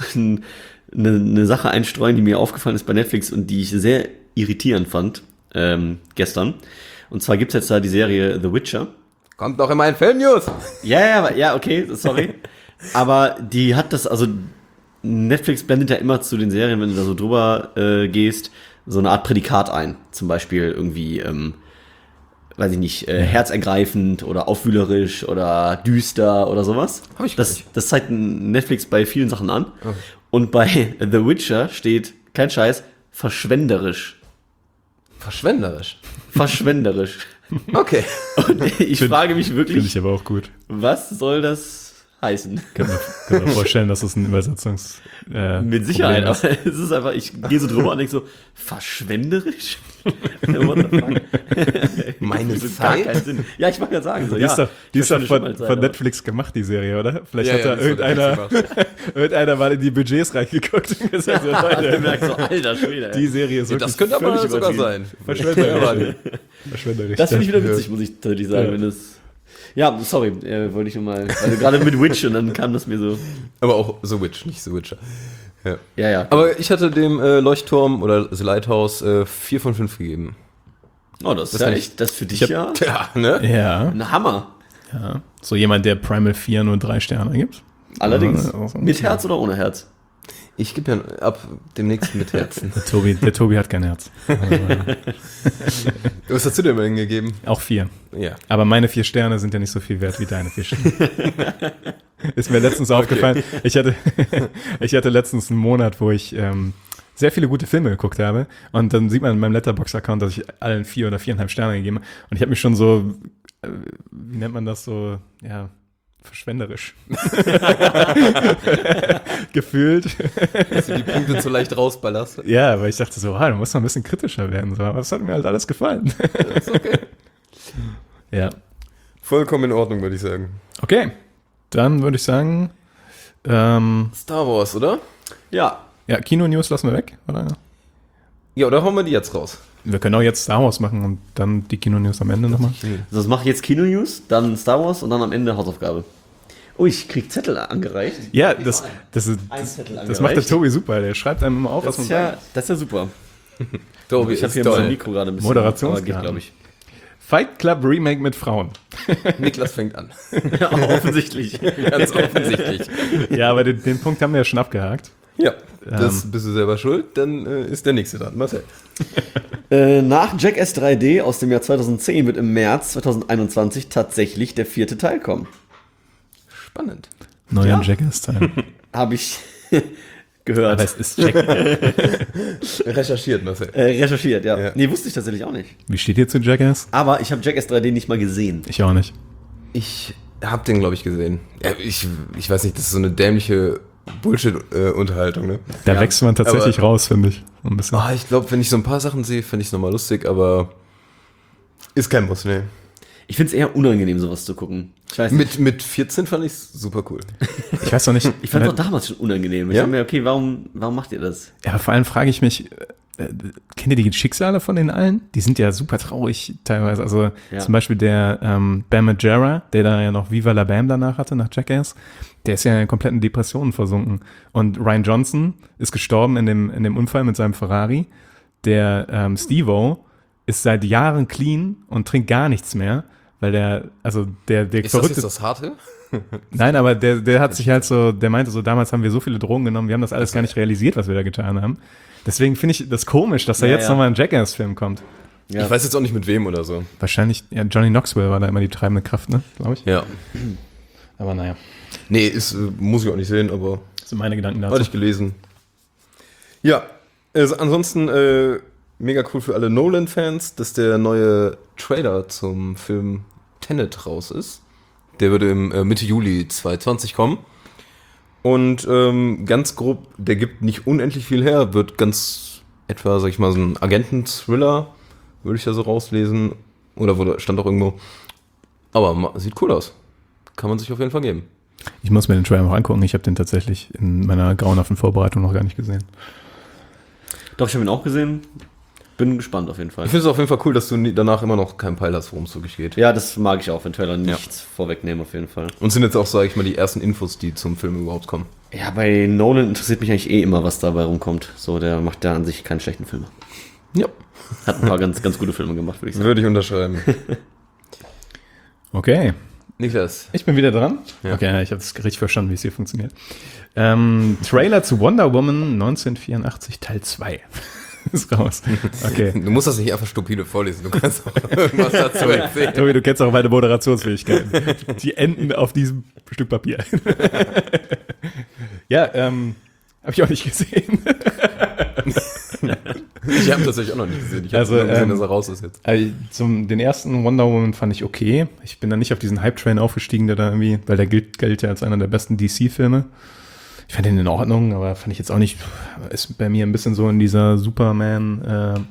eine Sache einstreuen, die mir aufgefallen ist bei Netflix und die ich sehr irritierend fand gestern. Und zwar gibt es jetzt da die Serie The Witcher. Kommt noch in meinen Film-News. Ja, okay, sorry. Aber die hat das, also Netflix blendet ja immer zu den Serien, wenn du da so drüber gehst, so eine Art Prädikat ein. Zum Beispiel irgendwie, weiß ich nicht, herzergreifend oder aufwühlerisch oder düster oder sowas. Hab ich gar nicht. Das zeigt Netflix bei vielen Sachen an. Und bei The Witcher steht, kein Scheiß, verschwenderisch. Verschwenderisch. Verschwenderisch. Okay. Und ich frage mich Finde wirklich, ich aber auch gut. was soll das heißen? Kann mir vorstellen, dass das ein Übersetzungs Mit Sicherheit, Problem ist. aber es ist einfach, ich gehe so drüber und denke so, verschwenderisch? What the fuck? Meine So gar Zeit? keinen Sinn. Ja, ich mag ja sagen, so, Die ist doch, die ist doch verschwende schon mal Zeit, von aber- Netflix gemacht, die Serie, oder? Vielleicht Ja, hat ja, da die ist von Netflix irgendeiner mal in die Budgets reingeguckt und gesagt, so, Du Leute, merkst so, alter Schwede. die Serie ist Ja, wirklich das könnte aber völlig sogar übertrieben. sein. verschwenderisch. Verschwenderisch. Das finde ich wieder witzig, muss ich tatsächlich sagen, Ja. wenn das... Ja, sorry, wollte ich nur mal, also gerade mit Witch und dann kam das mir so, Aber auch The Witch, nicht The Witcher. Ja. ja. Aber ich hatte dem Leuchtturm oder The Lighthouse 4 von 5 gegeben. Oh, das ist Das ja kann echt, das für dich hab- ja Ja, ne? Ja, ein Hammer. ja. So jemand, der Primal 4 nur 3 Sterne gibt. Allerdings. Ja, auch so. Mit Herz oder ohne Herz? Ich gebe ja ab demnächst mit Herzen. Der Tobi hat kein Herz. Was hast du denn mal hingegeben? Auch 4. Ja. Aber meine 4 Sterne sind ja nicht so viel wert wie deine 4 Sterne. Ist mir letztens aufgefallen. Ich hatte letztens einen Monat, wo ich sehr viele gute Filme geguckt habe. Und dann sieht man in meinem Letterboxd-Account, dass ich allen 4 oder 4,5 Sterne gegeben habe. Und ich habe mich schon so, wie nennt man das so, ja, verschwenderisch gefühlt. Dass du die Punkte zu leicht rausballerst. Ja, weil ich dachte so, da muss man ein bisschen kritischer werden. So. Aber das hat mir halt alles gefallen. Das ist okay. Ja. Vollkommen in Ordnung, würde ich sagen. Okay, dann würde ich sagen, Star Wars, oder? Ja. ja, Kino-News lassen wir weg, oder? Ja, oder hauen wir die jetzt raus? Wir können auch jetzt Star Wars machen und dann die Kino-News am Ende nochmal. Also das mache ich jetzt Kino-News, dann Star Wars und dann am Ende Hausaufgabe. Oh, ich krieg Zettel angereicht. Ja, das Zettel macht der angereicht. Tobi super. Der schreibt einem immer auf, Das was ist man ja, sagt. das ist ja super. Tobi, Ich habe hier mein Mikro gerade ein bisschen Moderationsgaben. aber geht, glaube ich. Fight Club Remake mit Frauen. Niklas fängt an. Ja, offensichtlich. Ganz offensichtlich. Ja, aber den Punkt haben wir ja schon abgehakt. Ja, das bist du selber schuld, dann ist der nächste dran. Marcel. Nach Jackass 3D aus dem Jahr 2010 wird im März 2021 tatsächlich der 4. Teil kommen. Spannend. Neuer Ja. Jackass-Teil. Habe ich gehört. Aber es ist Jackass. Recherchiert, Marcel. Recherchiert, ja. Ja. Nee, wusste ich tatsächlich auch nicht. Wie steht ihr zu Jackass? Aber ich habe Jackass 3D nicht mal gesehen. Ich auch nicht. Ich hab den, glaube ich, gesehen. Ja, ich weiß nicht, das ist so eine dämliche Bullshit-Unterhaltung, ne? Da Ja, wächst man tatsächlich aber- raus, finde ich. So ein bisschen. Ich glaube, wenn ich so ein paar Sachen sehe, finde ich es nochmal lustig, aber ist kein Muss, ne? Ich finde es eher unangenehm, sowas zu gucken. Ich weiß nicht. Mit 14 fand ich es super cool. Ich weiß noch nicht. Ich fand es auch damals schon unangenehm. Ich Ja? dachte mir, okay, warum macht ihr das? Ja, aber vor allem frage ich mich, kennt ihr die Schicksale von den allen? Die sind ja super traurig teilweise. Also Ja. zum Beispiel der Bam Margera, der da ja noch Viva la Bam danach hatte, nach Jackass, der ist ja in kompletten Depressionen versunken. Und Ryan Johnson ist gestorben in dem Unfall mit seinem Ferrari. Der Steve-O ist seit Jahren clean und trinkt gar nichts mehr, weil der Ist das jetzt das Harte? Nein, aber der hat sich halt so, der meinte so, damals haben wir so viele Drogen genommen, wir haben das alles gar nicht realisiert, was wir da getan haben. Deswegen finde ich das komisch, dass da Ja, jetzt ja. nochmal ein Jackass-Film kommt. Ja. Ich weiß jetzt auch nicht mit wem oder so. Wahrscheinlich, ja, Johnny Knoxville war da immer die treibende Kraft, ne, glaube ich. Ja. Aber naja, Nee, muss ich auch nicht sehen, aber das sind meine Gedanken dazu. hatte ich gelesen. Ja, ansonsten mega cool für alle Nolan-Fans, dass der neue Trailer zum Film Tenet raus ist. Der würde im Mitte Juli 2020 kommen. Und ganz grob, der gibt nicht unendlich viel her, wird ganz etwa, sag ich mal, so ein Agenten-Thriller, würde ich ja so rauslesen. Oder stand auch irgendwo. Aber sieht cool aus. Kann man sich auf jeden Fall geben. Ich muss mir den Trailer noch angucken, ich habe den tatsächlich in meiner grauenhaften Vorbereitung noch gar nicht gesehen. Doch, ich habe ihn auch gesehen. Bin gespannt auf jeden Fall. Ich finde es auf jeden Fall cool, dass du danach immer noch keinen Peil hast, worum es wirklich geht. Ja, das mag ich auch, wenn Trailer nichts vorwegnehmen auf jeden Fall. Und sind jetzt auch, sage ich mal, die ersten Infos, die zum Film überhaupt kommen. Ja, bei Nolan interessiert mich eigentlich immer, was dabei rumkommt. So, der macht ja an sich keine schlechten Filme. Ja. Hat ein paar ganz gute Filme gemacht, würde ich sagen. Würde ich unterschreiben. Okay, Niklas. ich bin wieder dran. Ja. Okay, ich habe das richtig verstanden, wie es hier funktioniert. Trailer zu Wonder Woman 1984 Teil 2 ist raus. Okay. Du musst das nicht einfach stupide vorlesen, du kannst auch irgendwas dazu erzählen. Tobi, du kennst auch meine Moderationsfähigkeiten. Die enden auf diesem Stück Papier. Ja, habe ich auch nicht gesehen. Ich habe tatsächlich auch noch nicht gesehen. Ich habe Also, nur gesehen, dass er raus ist jetzt. Also den ersten Wonder Woman fand ich okay. Ich bin da nicht auf diesen Hype-Train aufgestiegen, der da irgendwie, weil der gilt ja als einer der besten DC-Filme. Ich fand ihn in Ordnung, aber fand ich jetzt auch nicht, ist bei mir ein bisschen so in dieser Superhelden,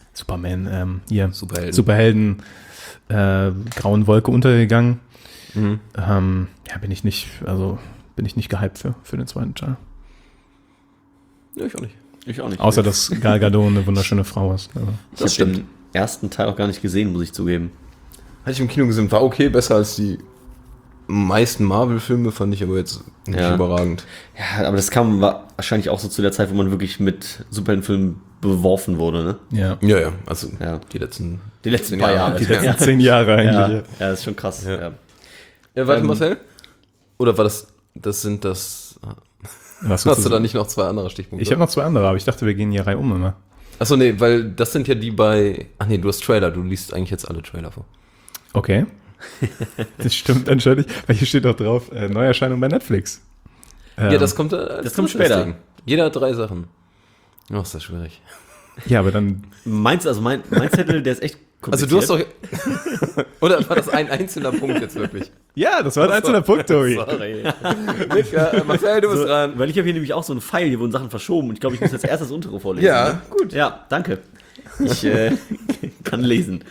Superhelden grauen Wolke untergegangen. Ja, bin ich nicht gehypt für den zweiten Teil. Ja, ich auch nicht. Ich auch nicht. Außer, dass Gal Gadot eine wunderschöne Frau ist. Also. ich habe den ersten Teil auch gar nicht gesehen, muss ich zugeben. Hatte ich im Kino gesehen, war okay, besser als die meisten Marvel-Filme, fand ich aber jetzt nicht Ja. überragend. Ja, aber das kam wahrscheinlich auch so zu der Zeit, wo man wirklich mit Superheldenfilmen beworfen wurde, ne? Ja. Ja, also Ja. die letzten paar Jahre. Die letzten 10 Jahre eigentlich. Ja, Ja. ja, das ist schon krass. Ja. Ja. Ja, warte, Marcel? Oder war das sind das... Was Hast du da nicht noch 2 andere Stichpunkte? Ich habe noch 2 andere, aber ich dachte, wir gehen hier Reihe um immer. Achso, nee, weil das sind ja die bei... Ach nee, du hast Trailer, du liest eigentlich jetzt alle Trailer vor. Okay. Das stimmt anscheinend, weil hier steht doch drauf, Neuerscheinung bei Netflix. Ja, das kommt später. Ding. Jeder hat 3 Sachen. Oh, ist das schwierig. Ja, aber dann... Mein Zettel, der ist echt Also kompliziert. du hast doch... Oder war das ein einzelner Punkt jetzt wirklich? Ja, das war ein einzelner Punkt, Tobi. Sorry. Marcel, du bist dran. Weil ich habe hier nämlich auch so einen Pfeil, hier wurden Sachen verschoben und ich glaube, ich muss jetzt erst das untere vorlesen. Ja, ne? Gut. Ja, danke. Ich kann lesen.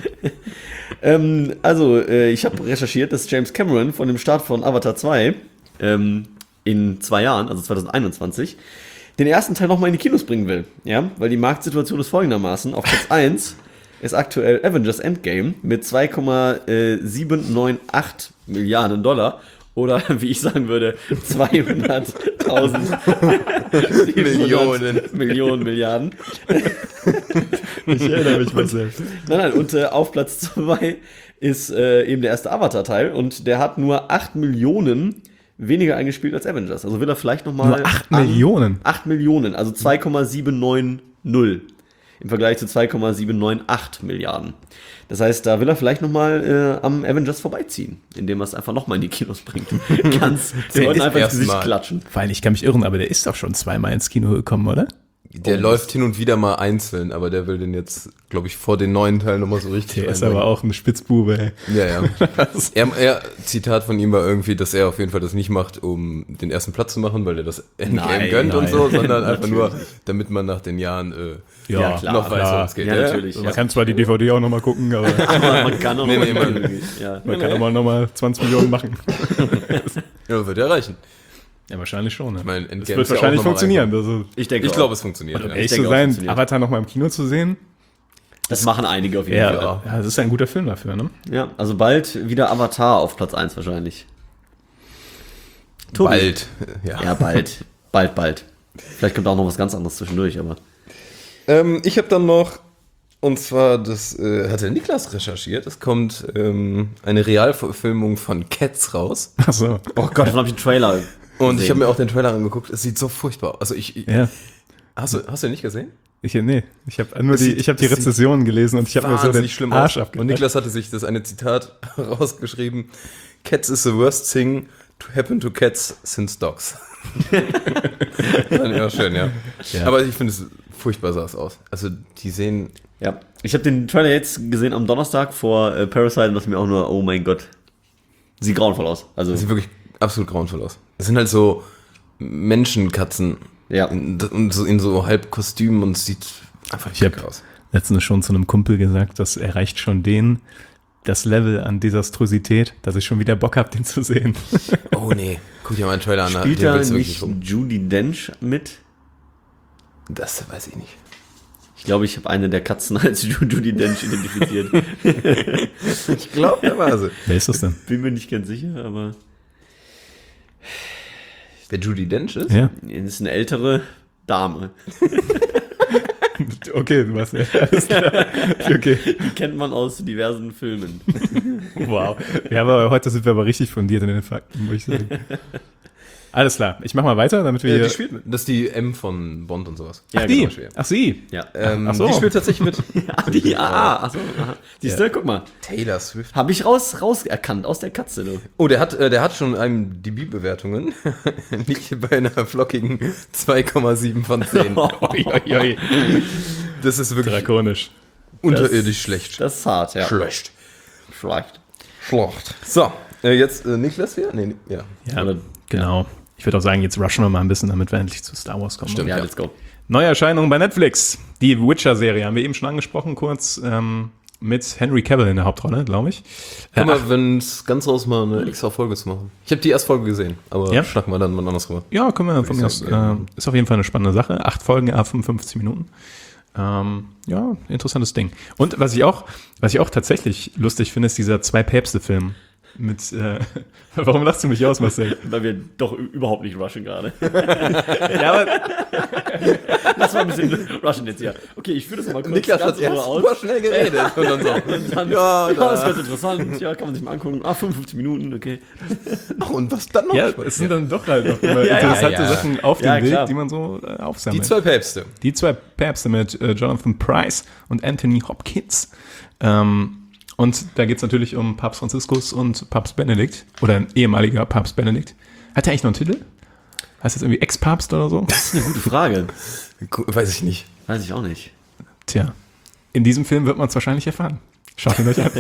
Ich habe recherchiert, dass James Cameron von dem Start von Avatar 2 in 2 Jahren, also 2021, den ersten Teil nochmal in die Kinos bringen will. Ja, weil die Marktsituation ist folgendermaßen. Auf Platz 1 ist aktuell Avengers Endgame mit 2,798 Milliarden $. Oder, wie ich sagen würde, 200.000 Milliarden. Ich erinnere mich mal selbst. Nein, und auf Platz 2 ist eben der erste Avatar-Teil und der hat nur 8 Millionen weniger eingespielt als Avengers. Also will er vielleicht nochmal... Nur 8 Millionen? 8 Millionen, also 2,790 im Vergleich zu 2,798 Milliarden. Das heißt, da will er vielleicht nochmal am Avengers vorbeiziehen, indem er es einfach nochmal in die Kinos bringt. Ganz den Leuten einfach ins Gesicht klatschen. Vor allem, ich kann mich irren, aber der ist doch schon 2-mal ins Kino gekommen, oder? Der läuft hin und wieder mal einzeln, aber der will den jetzt, glaube ich, vor den neuen Teil nochmal so richtig Der ist aber auch ein Spitzbube, ey. Ja. Zitat von ihm war irgendwie, dass er auf jeden Fall das nicht macht, um den ersten Platz zu machen, weil er das Endgame gönnt und so, sondern einfach nur, damit man nach den Jahren Ja, klar, noch weiß, worum es geht. Ja, natürlich. Man kann zwar die DVD auch nochmal gucken, aber Aber man kann auch noch man kann auch nochmal 20 Millionen machen. Ja, wird ja reichen. Ja, wahrscheinlich schon. Ne? Ich meine, Endgame Das wird ist ja auch wahrscheinlich noch mal funktionieren. Also, Ich denke Ich auch. glaube, es funktioniert. um Ja. ehrlich denke zu auch, sein, funktioniert. Avatar nochmal im Kino zu sehen, Das machen einige auf jeden Fall. ja, das ist ein guter Film dafür, ne? Ja, also bald wieder Avatar auf Platz 1 wahrscheinlich. Tobi. Bald. Ja, bald. Bald. Vielleicht kommt auch noch was ganz anderes zwischendurch, aber... Ich habe dann noch, und zwar, das hat der Niklas recherchiert, es kommt eine Realverfilmung von Cats raus. Achso. Oh Gott, davon habe ich einen Trailer Und gesehen. ich habe mir auch den Trailer angeguckt, es sieht so furchtbar aus. Also Ja. Hast du den nicht gesehen? Ich habe die Rezessionen gelesen und ich habe mir so den Wahnsinnig schlimm Arsch aus. abgekriegt. Und Niklas hatte sich das eine Zitat rausgeschrieben: Cats is the worst thing to happen to cats since dogs. Fand ich auch schön, ja. Aber ich finde, es furchtbar sah es aus. Also die sehen... Ja, ich habe den Trailer jetzt gesehen am Donnerstag vor Parasite und dachte mir auch nur, oh mein Gott, sieht grauenvoll aus. Also, Das sieht wirklich absolut grauenvoll aus. Das sind halt so Menschenkatzen. Ja. Und so in so Halbkostümen und es sieht einfach Ich habe kacke aus. letztens schon zu einem Kumpel gesagt, das erreicht schon das Level an Desastrosität, dass ich schon wieder Bock habe, den zu sehen. Oh nee, guck dir mal einen Trailer an. spielt den da willst du nicht wirklich gucken. Judi Dench mit? Das weiß ich nicht. Ich glaube, ich habe eine der Katzen als Judi Dench identifiziert. Ich glaube, der war sie. Wer ist das denn? Bin mir nicht ganz sicher, aber Wer Judi Dench ist? Ja. es ist eine ältere Dame. Okay, du warst alles klar. Okay. Die kennt man aus diversen Filmen. Wow. Ja, aber heute sind wir aber richtig fundiert in den Fakten, muss ich sagen. Alles klar. Ich mach mal weiter, damit wir Die hier... spielt mit. Das ist die M von Bond und sowas. Ja, Ach, die? genau. Ach, sie. Ja. Ach so. Die spielt tatsächlich mit. Achso. Siehst du, guck mal. Taylor Swift. Habe ich raus-erkannt aus der Katze, du. Oh, der hat schon IMDb-Bewertungen. Nicht bei einer flockigen 2,7 von 10. Oi. Das ist wirklich Drakonisch. unterirdisch schlecht. Das ist hart, ja. Schlecht. Vielleicht. Schlecht. So, jetzt Niklas hier? Nee, ja. Ja, Oder- genau. Ich würde auch sagen, jetzt rushen wir mal ein bisschen, damit wir endlich zu Star Wars kommen. Stimmt. Ja, Ja. let's go. Neuerscheinung bei Netflix. Die Witcher-Serie haben wir eben schon angesprochen, kurz mit Henry Cavill in der Hauptrolle, glaube ich. Guck mal, wenn es ganz raus mal eine extra Folge zu machen. Ich habe die erste Folge gesehen, aber Ja? schnacken wir dann mal anders rüber. Ja, können wir von mir aus. sagen, Ist auf jeden Fall eine spannende Sache. 8 Folgen, 55 Minuten. Ja, interessantes Ding. Und was ich auch tatsächlich lustig finde, ist dieser Zwei-Päpste-Film. mit, warum lachst du mich aus, Marcel? Weil wir doch überhaupt nicht rushen gerade. Ja, aber Lass mal ein bisschen rushen jetzt hier. Okay, ich führe das mal kurz Niklas hat in Ruhe erst super schnell geredet. Und dann so, Dann, ja, das ist ganz interessant. Ja, kann man sich mal angucken. 55 Minuten, okay. und was dann noch? ja, es sind dann doch halt noch immer interessante ja. Sachen auf dem Ja, Weg, klar. die man so Die aufsammelt. 2 Päpste. Die zwei Päpste mit Jonathan Pryce und Anthony Hopkins. Und da geht es natürlich um Papst Franziskus und Papst Benedikt. Oder ein ehemaliger Papst Benedikt. Hat er eigentlich noch einen Titel? Heißt das irgendwie Ex-Papst oder so? Das ist eine gute Frage. Weiß ich nicht. Weiß ich auch nicht. Tja, in diesem Film wird man es wahrscheinlich erfahren. Schaut ihn euch an.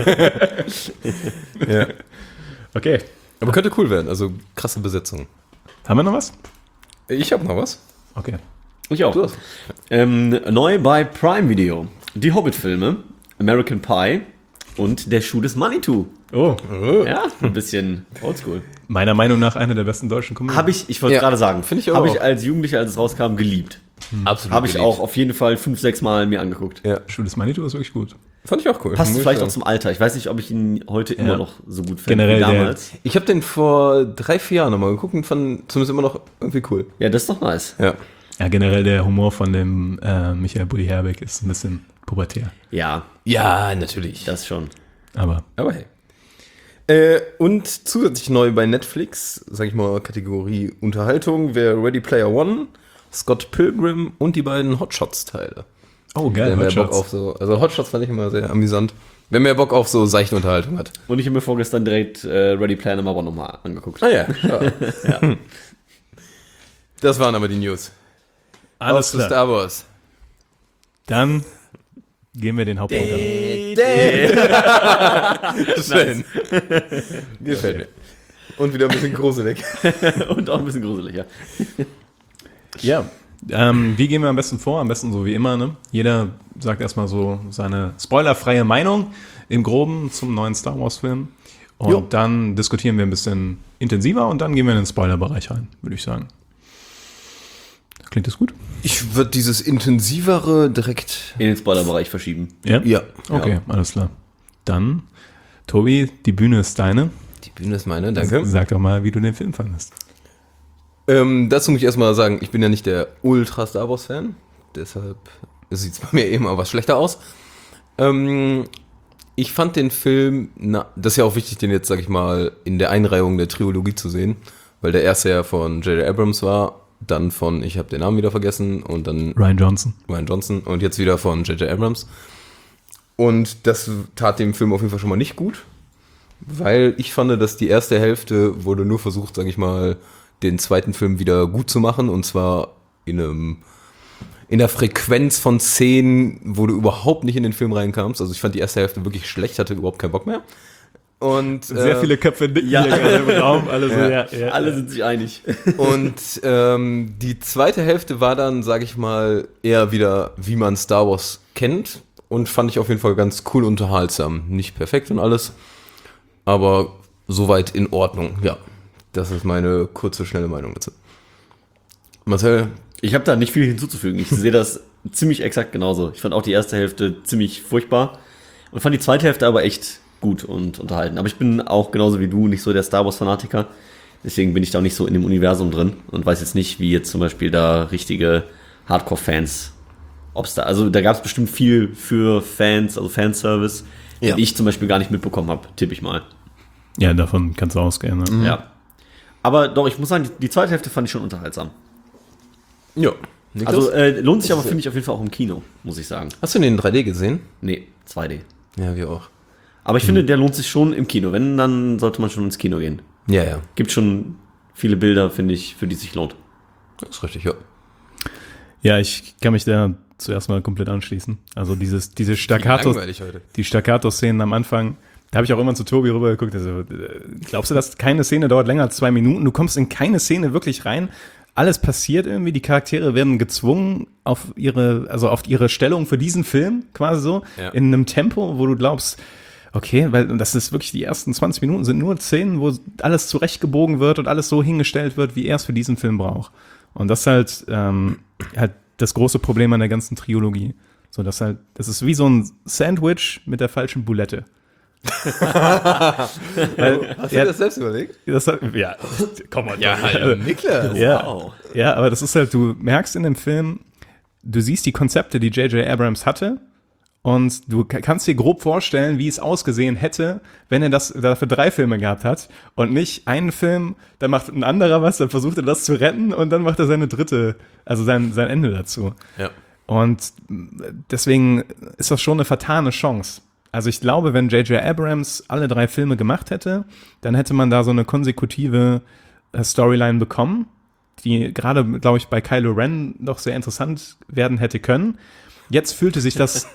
Ja. Okay. Aber könnte cool werden. Also krasse Besetzung. Haben wir noch was? Ich habe noch was. Okay. Ich auch. Neu bei Prime Video. Die Hobbit-Filme, American Pie und Der Schuh des Manitou. Oh, Ja, ein bisschen oldschool. meiner Meinung nach eine der besten deutschen Komödien. Ich wollte Ja, gerade sagen, finde ich auch. habe ich als Jugendlicher, als es rauskam, geliebt. Absolut. Habe ich auch auf jeden Fall 5-6 Mal mir angeguckt. Ja. Schuh des Manitou ist wirklich gut. Fand ich auch cool. Passt Muss ich vielleicht auch sagen. zum Alter. Ich weiß nicht, ob ich ihn heute immer noch so gut finde Generell wie der- damals. Ich habe den vor 3-4 Jahren nochmal geguckt und fand zumindest immer noch irgendwie cool. Ja, das ist doch nice. Ja. Ja, generell der Humor von dem Michael Bulli Herbeck ist ein bisschen pubertär. Ja, Ja, natürlich. das schon. Aber Aber hey. Und zusätzlich neu bei Netflix, sag ich mal, Kategorie Unterhaltung, wäre Ready Player One, Scott Pilgrim und die beiden Hotshots-Teile. oh, geil, Wer mehr Bock Hotshots. auf so, also Hotshots fand ich immer sehr amüsant. Wer mehr Bock auf so seichte Unterhaltung hat. Und ich habe mir vorgestern direkt Ready Player Number One nochmal angeguckt. Ah ja. Das waren aber die News. Alles Aus zu klar. Star Wars. Dann gehen wir den Hauptpunkt an. Schön. Gefällt mir. Und wieder ein bisschen gruselig. Und auch ein bisschen gruselig, ja. Ja, wie gehen wir am besten vor? Am besten so wie immer, ne? Jeder sagt erstmal so seine spoilerfreie Meinung im Groben zum neuen Star Wars Film. Und Jo. dann diskutieren wir ein bisschen intensiver und dann gehen wir in den Spoilerbereich rein, würde ich sagen. Klingt das gut? Ich würde dieses intensivere direkt. In den Spoilerbereich verschieben. Ja? Ja. Okay, alles klar. Dann, Tobi, die Bühne ist deine. Die Bühne ist meine, danke. Sag doch mal, wie du den Film fandest. Dazu muss ich erstmal sagen, ich bin ja nicht der Ultra-Star Wars-Fan. Deshalb sieht es bei mir eben auch was schlechter aus. Ich fand den Film, das ist ja auch wichtig, den jetzt, sag ich mal, in der Einreihung der Trilogie zu sehen. Weil der erste ja von J.J. Abrams war, dann von, ich habe den Namen wieder vergessen, und dann Ryan Johnson. Ryan Johnson und jetzt wieder von J.J. Abrams. Und das tat dem Film auf jeden Fall schon mal nicht gut, weil ich fand, dass die erste Hälfte wurde nur versucht, sag ich mal, den zweiten Film wieder gut zu machen, und zwar in der Frequenz von Szenen, wo du überhaupt nicht in den Film reinkamst. Also ich fand die erste Hälfte wirklich schlecht, hatte überhaupt keinen Bock mehr. Und Sehr viele Köpfe nicken hier gerade im Raum. Alle, so, ja. Alle sind sich einig. Und die zweite Hälfte war dann, sage ich mal, eher wieder, wie man Star Wars kennt, und fand ich auf jeden Fall ganz cool unterhaltsam. Nicht perfekt und alles, aber soweit in Ordnung. Ja, das ist meine kurze, schnelle Meinung dazu. Marcel? Ich habe da nicht viel hinzuzufügen. Ich sehe das ziemlich exakt genauso. Ich fand auch die erste Hälfte ziemlich furchtbar und fand die zweite Hälfte aber echt gut und unterhalten. Aber ich bin auch genauso wie du nicht so der Star Wars-Fanatiker. Deswegen bin ich da auch nicht so in dem Universum drin und weiß jetzt nicht, wie jetzt zum Beispiel da richtige Hardcore-Fans, ob's da, also da gab es bestimmt viel für Fans, also Fanservice, Ja. den ich zum Beispiel gar nicht mitbekommen habe, tippe ich mal. Ja, davon kannst du ausgehen. Ne? Ja. Aber doch, ich muss sagen, die zweite Hälfte fand ich schon unterhaltsam. Ja. Also lohnt sich aber, finde ich, auf jeden Fall auch im Kino, muss ich sagen. Hast du den in 3D gesehen? Nee, 2D. Ja, wir auch. Aber ich finde, der lohnt sich schon im Kino. Wenn, dann sollte man schon ins Kino gehen. Ja, ja. Gibt schon viele Bilder, finde ich, für die es sich lohnt. Das ist richtig, ja. Ja, ich kann mich da zuerst mal komplett anschließen. Also diese Staccato, Langweilig heute. die Staccato-Szenen am Anfang, da habe ich auch immer zu Tobi rübergeguckt. Also, glaubst du, dass keine Szene dauert länger als 2 Minuten? Du kommst in keine Szene wirklich rein. Alles passiert irgendwie. Die Charaktere werden gezwungen auf ihre Stellung für diesen Film, quasi so, Ja. in einem Tempo, wo du glaubst, okay, weil das ist wirklich, die ersten 20 Minuten sind nur Szenen, wo alles zurechtgebogen wird und alles so hingestellt wird, wie er es für diesen Film braucht. Und das ist halt das große Problem an der ganzen Trilogie. So, das ist wie so ein Sandwich mit der falschen Boulette. Hast du das selbst überlegt? Ja, komm mal. Niklas. Ja, Wow. ja, aber das ist halt, du merkst in dem Film, du siehst die Konzepte, die J.J. Abrams hatte und du kannst dir grob vorstellen, wie es ausgesehen hätte, wenn er das dafür 3 Filme gehabt hat und nicht einen Film, dann macht ein anderer was, dann versucht er das zu retten und dann macht er seine dritte, also sein Ende dazu. Ja. Und deswegen ist das schon eine vertane Chance. Also ich glaube, wenn J.J. Abrams alle 3 Filme gemacht hätte, dann hätte man da so eine konsekutive Storyline bekommen, die gerade, glaube ich, bei Kylo Ren doch sehr interessant werden hätte können. Jetzt fühlte sich das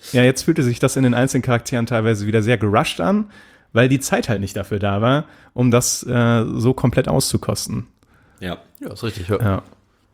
in den einzelnen Charakteren teilweise wieder sehr gerusht an, weil die Zeit halt nicht dafür da war, um das so komplett auszukosten. Ja. Ja, ist richtig. Ja.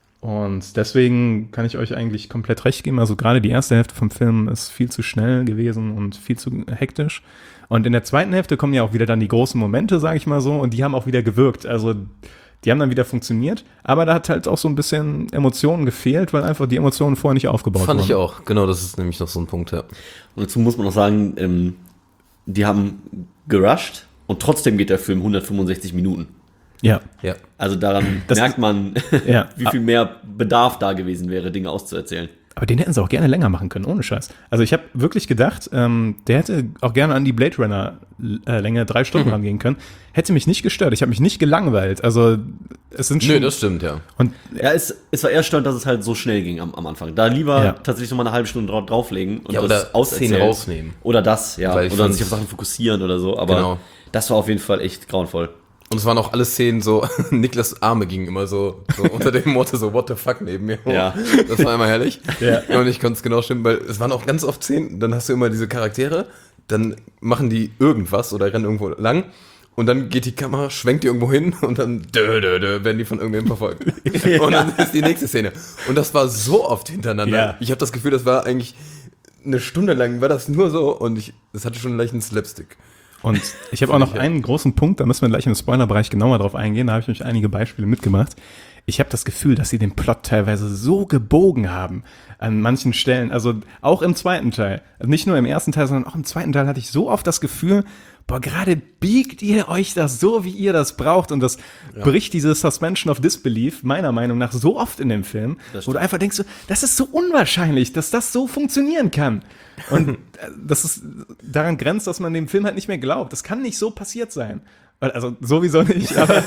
Und deswegen kann ich euch eigentlich komplett recht geben. Also gerade die erste Hälfte vom Film ist viel zu schnell gewesen und viel zu hektisch. Und in der zweiten Hälfte kommen ja auch wieder dann die großen Momente, sage ich mal so, und die haben auch wieder gewirkt. Also die haben dann wieder funktioniert, aber da hat halt auch so ein bisschen Emotionen gefehlt, weil einfach die Emotionen vorher nicht aufgebaut Fand wurden. ich auch. Genau, das ist nämlich noch so ein Punkt, ja. Und dazu muss man noch sagen, die haben gerusht und trotzdem geht der Film 165 Minuten. Ja. Ja. Also daran Das- merkt man, Ja. wie viel mehr Bedarf da gewesen wäre, Dinge auszuerzählen. Aber den hätten sie auch gerne länger machen können, ohne Scheiß. Also ich habe wirklich gedacht, der hätte auch gerne an die Blade Runner Länge 3 Stunden rangehen können. Hätte mich nicht gestört, ich habe mich nicht gelangweilt. Also es sind schon... Nö, das stimmt, ja. und Ja, es war eher störend, dass es halt so schnell ging am Anfang. Da lieber Ja. tatsächlich noch mal eine halbe Stunde drauflegen und Ja, das oder auserzählen. Szenen rausnehmen. Oder das, ja. Weil ich Oder fand- sich auf Sachen fokussieren oder so. Aber Genau. das war auf jeden Fall echt grauenvoll. Und es waren auch alle Szenen so, Niklas Arme gingen immer so unter dem Motto so, what the fuck neben mir. Ja. Das war immer herrlich. Ja. Und ich konnte es genau stimmen, weil es waren auch ganz oft Szenen, dann hast du immer diese Charaktere, dann machen die irgendwas oder rennen irgendwo lang und dann geht die Kamera, schwenkt die irgendwo hin und dann werden die von irgendwem verfolgt. Und dann ist die nächste Szene. Und das war so oft hintereinander. Ja. Ich habe das Gefühl, das war eigentlich eine Stunde lang, war das nur so und das hatte schon einen leichten Slapstick. Und ich habe auch noch einen großen Punkt, da müssen wir gleich im Spoilerbereich genauer drauf eingehen, da habe ich nämlich einige Beispiele mitgemacht. Ich habe das Gefühl, dass sie den Plot teilweise so gebogen haben an manchen Stellen, also auch im zweiten Teil. Also nicht nur im ersten Teil, sondern auch im zweiten Teil hatte ich so oft das Gefühl, boah, gerade biegt ihr euch das so, wie ihr das braucht und das bricht diese Suspension of Disbelief meiner Meinung nach so oft in dem Film, wo du einfach denkst, so, das ist so unwahrscheinlich, dass das so funktionieren kann. Und das ist daran grenzt, dass man dem Film halt nicht mehr glaubt. Das kann nicht so passiert sein. Also sowieso nicht, aber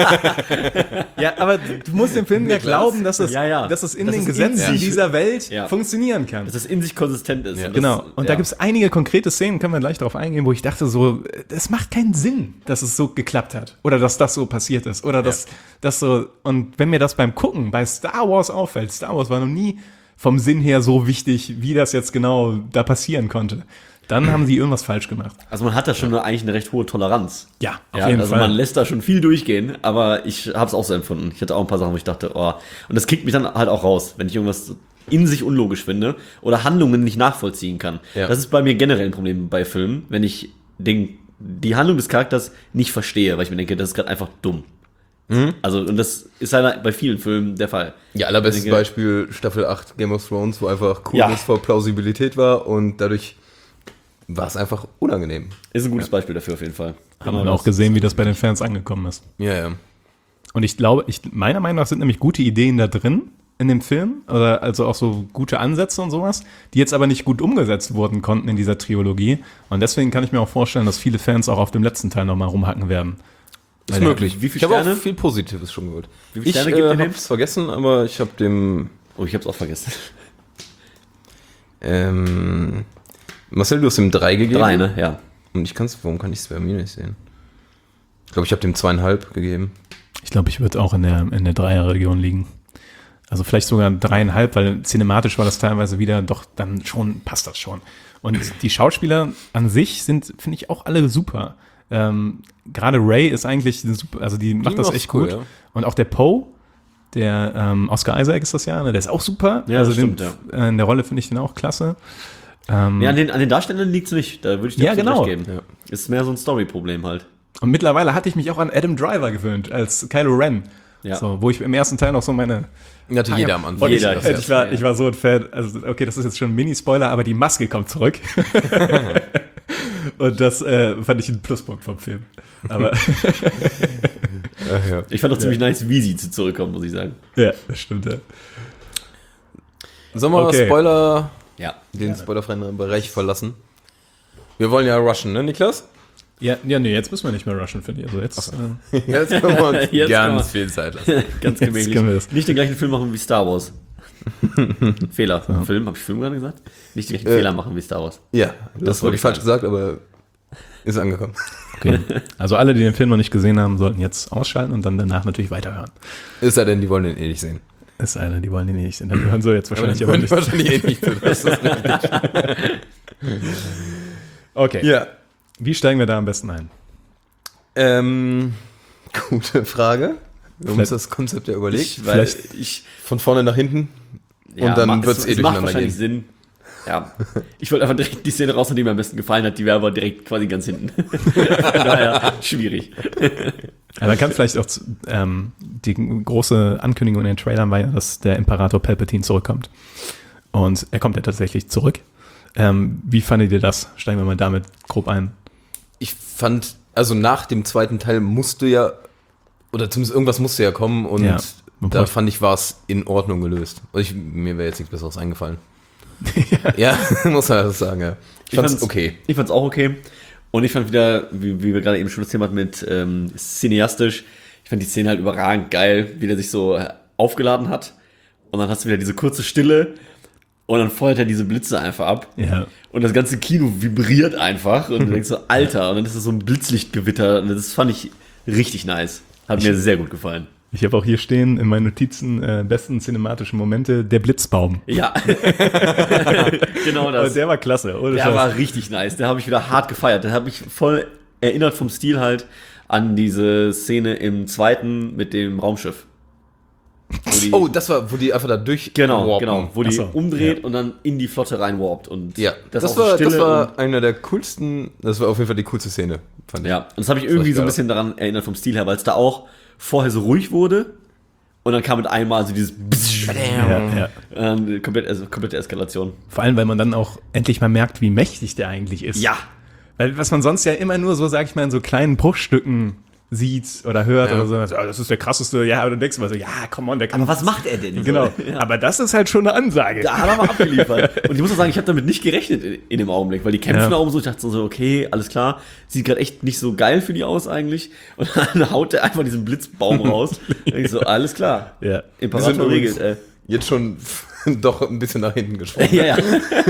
ja, aber du musst dem Film ja glauben, dass es, Ja. dass es in Dass den es in Gesetzen sich- dieser Welt Ja. funktionieren kann. Dass es in sich konsistent ist. Und Genau. Das, Und da gibt's einige konkrete Szenen, können wir gleich darauf eingehen, wo ich dachte so, es macht keinen Sinn, dass es so geklappt hat. Oder dass das so passiert ist. Oder dass das so, und wenn mir das beim Gucken bei Star Wars auffällt, Star Wars war noch nie vom Sinn her so wichtig, wie das jetzt genau da passieren konnte. Dann haben sie irgendwas falsch gemacht. Also man hat da schon eigentlich eine recht hohe Toleranz. Ja, auf Ja, jeden also Fall. man lässt da schon viel durchgehen, aber ich habe es auch so empfunden. Ich hatte auch ein paar Sachen, wo ich dachte, oh, und das kickt mich dann halt auch raus, wenn ich irgendwas in sich unlogisch finde oder Handlungen nicht nachvollziehen kann. Ja. Das ist bei mir generell ein Problem bei Filmen, wenn ich die Handlung des Charakters nicht verstehe, weil ich mir denke, das ist gerade einfach dumm. Also, und das ist halt bei vielen Filmen der Fall. Ja, allerbestes Ich denke- Beispiel Staffel 8 Game of Thrones, wo einfach Coolness Ja. vor Plausibilität war und dadurch war es einfach unangenehm. Ist ein gutes Beispiel dafür auf jeden Fall. Haben wir auch gesehen, wie das bei den Fans angekommen ist. Ja, ja. Und ich glaube, meiner Meinung nach sind nämlich gute Ideen da drin in dem Film, oder also auch so gute Ansätze und sowas, die jetzt aber nicht gut umgesetzt wurden konnten in dieser Trilogie. Und deswegen kann ich mir auch vorstellen, dass viele Fans auch auf dem letzten Teil nochmal rumhacken werden. Ist Weil möglich. wie viele ich habe Sterne? auch viel Positives schon gehört. Wie viele Ich Sterne gibt ihr dem? habe es vergessen, aber ich habe dem Oh, ich hab's auch vergessen. Marcel, du hast ihm 3 gegeben. 3, ne? Ja. Und warum kann ich es bei mir nicht sehen? Ich glaube, ich habe dem 2,5 gegeben. Ich glaube, ich würde auch in der Dreierregion liegen. Also vielleicht sogar 3,5, weil cinematisch war das teilweise wieder, doch dann schon, passt das schon. Und die Schauspieler an sich sind, finde ich, auch alle super. Gerade Ray ist eigentlich eine super, also die macht das macht's echt cool, gut. ja. Und auch der Poe, der Oscar Isaac ist das ja, ne? Der ist auch super. Ja, also das stimmt, in der Rolle finde ich den auch klasse. Ja, an den Darstellern liegt's nicht. Da würde ich dir Ja, absolut genau. recht geben. Ja. Ist mehr so ein Story-Problem halt. Und mittlerweile hatte ich mich auch an Adam Driver gewöhnt, als Kylo Ren. Ja. So, wo ich im ersten Teil noch so meine... Hatte jeder am Anfang. Und ich, Jeder. ich war so ein Fan, also okay, das ist jetzt schon ein Mini-Spoiler, aber die Maske kommt zurück. Und das fand ich ein Pluspunkt vom Film. Aber Ach, ja. Ich fand auch ziemlich nice, wie sie zurückkommen, muss ich sagen. ja, das stimmt. Ja. Sollen wir Okay. Spoiler, Ja. den spoilerfreien Bereich verlassen? Wir wollen ja rushen, ne, Niklas? Ja, nee, jetzt müssen wir nicht mehr rushen, finde ich. Also jetzt, Jetzt können wir uns Jetzt kann ganz man- viel Zeit lassen. Ganz jetzt gemächlich. können wir das. Nicht den gleichen Film machen wie Star Wars. Fehler. Film, habe ich Film gerade gesagt? Nicht den gleichen Fehler machen wie Star Wars. Ja, das wurde wollte ich falsch sagen. gesagt, aber ist angekommen. Okay. Also alle, die den Film noch nicht gesehen haben, sollten jetzt ausschalten und dann danach natürlich weiterhören. Es sei denn, die wollen den eh nicht sehen. Es sei denn, die wollen den nicht sehen. Dann hören sie jetzt wahrscheinlich aber Hören nicht. die wahrscheinlich eh nicht zu, das ist richtig. Okay. Ja, Wie steigen wir da am besten ein? gute Frage. Wir haben uns das Konzept ja überlegt. Ich Von vorne nach hinten. ja, Und dann ma- wird's eh es macht durcheinander wahrscheinlich gehen. Sinn. Ja. Ich wollte einfach direkt die Szene rausnehmen, die mir am besten gefallen hat. Die wäre aber direkt quasi ganz hinten. Von daher schwierig. Ja, man kann vielleicht auch die große Ankündigung in den Trailern war ja, dass der Imperator Palpatine zurückkommt. Und er kommt ja tatsächlich zurück. Wie fandet ihr das? Steigen wir mal damit grob ein. Ich fand, also nach dem zweiten Teil musste ja, oder zumindest irgendwas musste ja kommen und Ja. da fand ich, war es in Ordnung gelöst. Also mir wäre jetzt nichts Besseres eingefallen. Ja, muss man das sagen, ja. Ich fand's okay. Ich fand's auch okay. Und ich fand wieder, wie wir gerade eben schon das Thema hatten mit cineastisch, ich fand die Szene halt überragend geil, wie der sich so aufgeladen hat. Und dann hast du wieder diese kurze Stille und dann feuert er diese Blitze einfach ab. Ja. Und das ganze Kino vibriert einfach und du denkst so, Alter, und dann ist es so ein Blitzlichtgewitter und das fand ich richtig nice. Hat mir sehr gut gefallen. Ich habe auch hier stehen in meinen Notizen besten cinematischen Momente, der Blitzbaum. Ja. Genau das. Und der war klasse, oder? Der war richtig nice. Der habe ich wieder hart gefeiert. Der habe ich voll erinnert vom Stil halt an diese Szene im zweiten mit dem Raumschiff. Wo die, Oh, das war, wo die einfach da durch genau, warpen. genau. Wo die Ach so, umdreht ja. und dann in die Flotte reinwarpt. Und Ja, das auch so war Stille einer der coolsten, das war auf jeden Fall die coolste Szene, fand ich. ja, und das habe ich irgendwie echt so ein geil. bisschen daran erinnert vom Stil her, weil es da auch vorher so ruhig wurde und dann kam mit einmal so dieses ja. komplette Eskalation. Vor allem, weil man dann auch endlich mal merkt, wie mächtig der eigentlich ist. Ja. Weil was man sonst ja immer nur so, sag ich mal, in so kleinen Bruchstücken sieht oder hört oder so, also, das ist der krasseste, ja, aber dann denkst du mal so, ja, come on, der kann. Aber was macht er denn? Genau, Ja. aber das ist halt schon eine Ansage. Da hat er mal abgeliefert. Und ich muss auch sagen, ich habe damit nicht gerechnet in dem Augenblick, weil die kämpfen Ja. da oben so, ich dachte so, okay, alles klar, sieht gerade echt nicht so geil für die aus eigentlich. Und dann haut der einfach diesen Blitzbaum raus. Und ich so, alles klar. Ja. Wir sind Imperator übrigens regelt, jetzt schon doch ein bisschen nach hinten gesprungen. Ja, ja.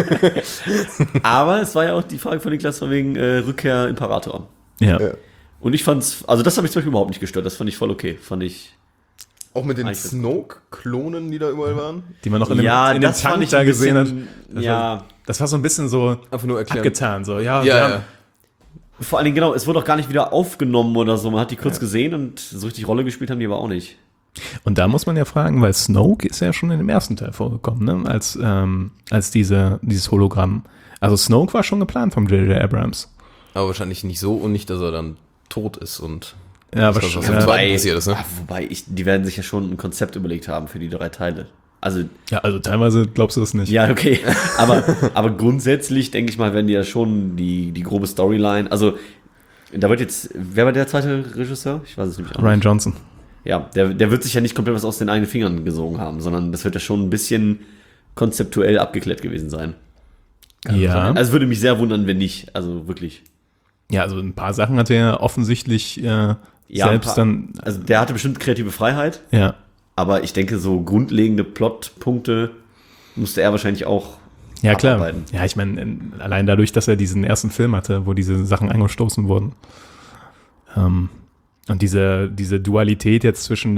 Aber es war ja auch die Frage von Niklas von wegen Rückkehr Imperator. Ja. Ja. Und ich fand's, also das hat mich zum Beispiel überhaupt nicht gestört, das fand ich voll okay. Fand ich. Auch mit den Eigentlich- Snoke-Klonen, die da überall waren. Die man noch in dem, Ja, in dem das fand Tank ich da ein gesehen hat. bisschen- Das ja. war, das war so ein bisschen so Einfach nur erklären. abgetan. So, ja, Ja, wir ja. haben- Vor allen Dingen, genau, es wurde auch gar nicht wieder aufgenommen oder so. Man hat die kurz gesehen und so richtig Rolle gespielt haben die aber auch nicht. Und da muss man ja fragen, weil Snoke ist ja schon in dem ersten Teil vorgekommen, ne? Als dieses Hologramm. Also Snoke war schon geplant vom J.J. Abrams. Aber wahrscheinlich nicht so und nicht, dass er dann tot ist und Ja, das, was wahrscheinlich. im Ja, zweiten passiert ist, ne? Wobei, die werden sich ja schon ein Konzept überlegt haben für die 3 Teile. Also, ja, also teilweise glaubst du das nicht. ja, okay. aber grundsätzlich, denke ich mal, werden die ja schon die grobe Storyline, also da wird jetzt, wer war der zweite Regisseur? Ich weiß es nämlich auch Ryan nicht. Johnson. Ja, der wird sich ja nicht komplett was aus den eigenen Fingern gesogen haben, sondern das wird ja schon ein bisschen konzeptuell abgeklärt gewesen sein. Ja. Also würde mich sehr wundern, wenn nicht, also wirklich. Ja, also ein paar Sachen hat er offensichtlich Ja, selbst ein paar- dann. Also der hatte bestimmt kreative Freiheit, Ja. aber ich denke, so grundlegende Plotpunkte musste er wahrscheinlich auch Ja, klar. abarbeiten. Ja, ich meine, allein dadurch, dass er diesen ersten Film hatte, wo diese Sachen angestoßen wurden. Und diese Dualität jetzt zwischen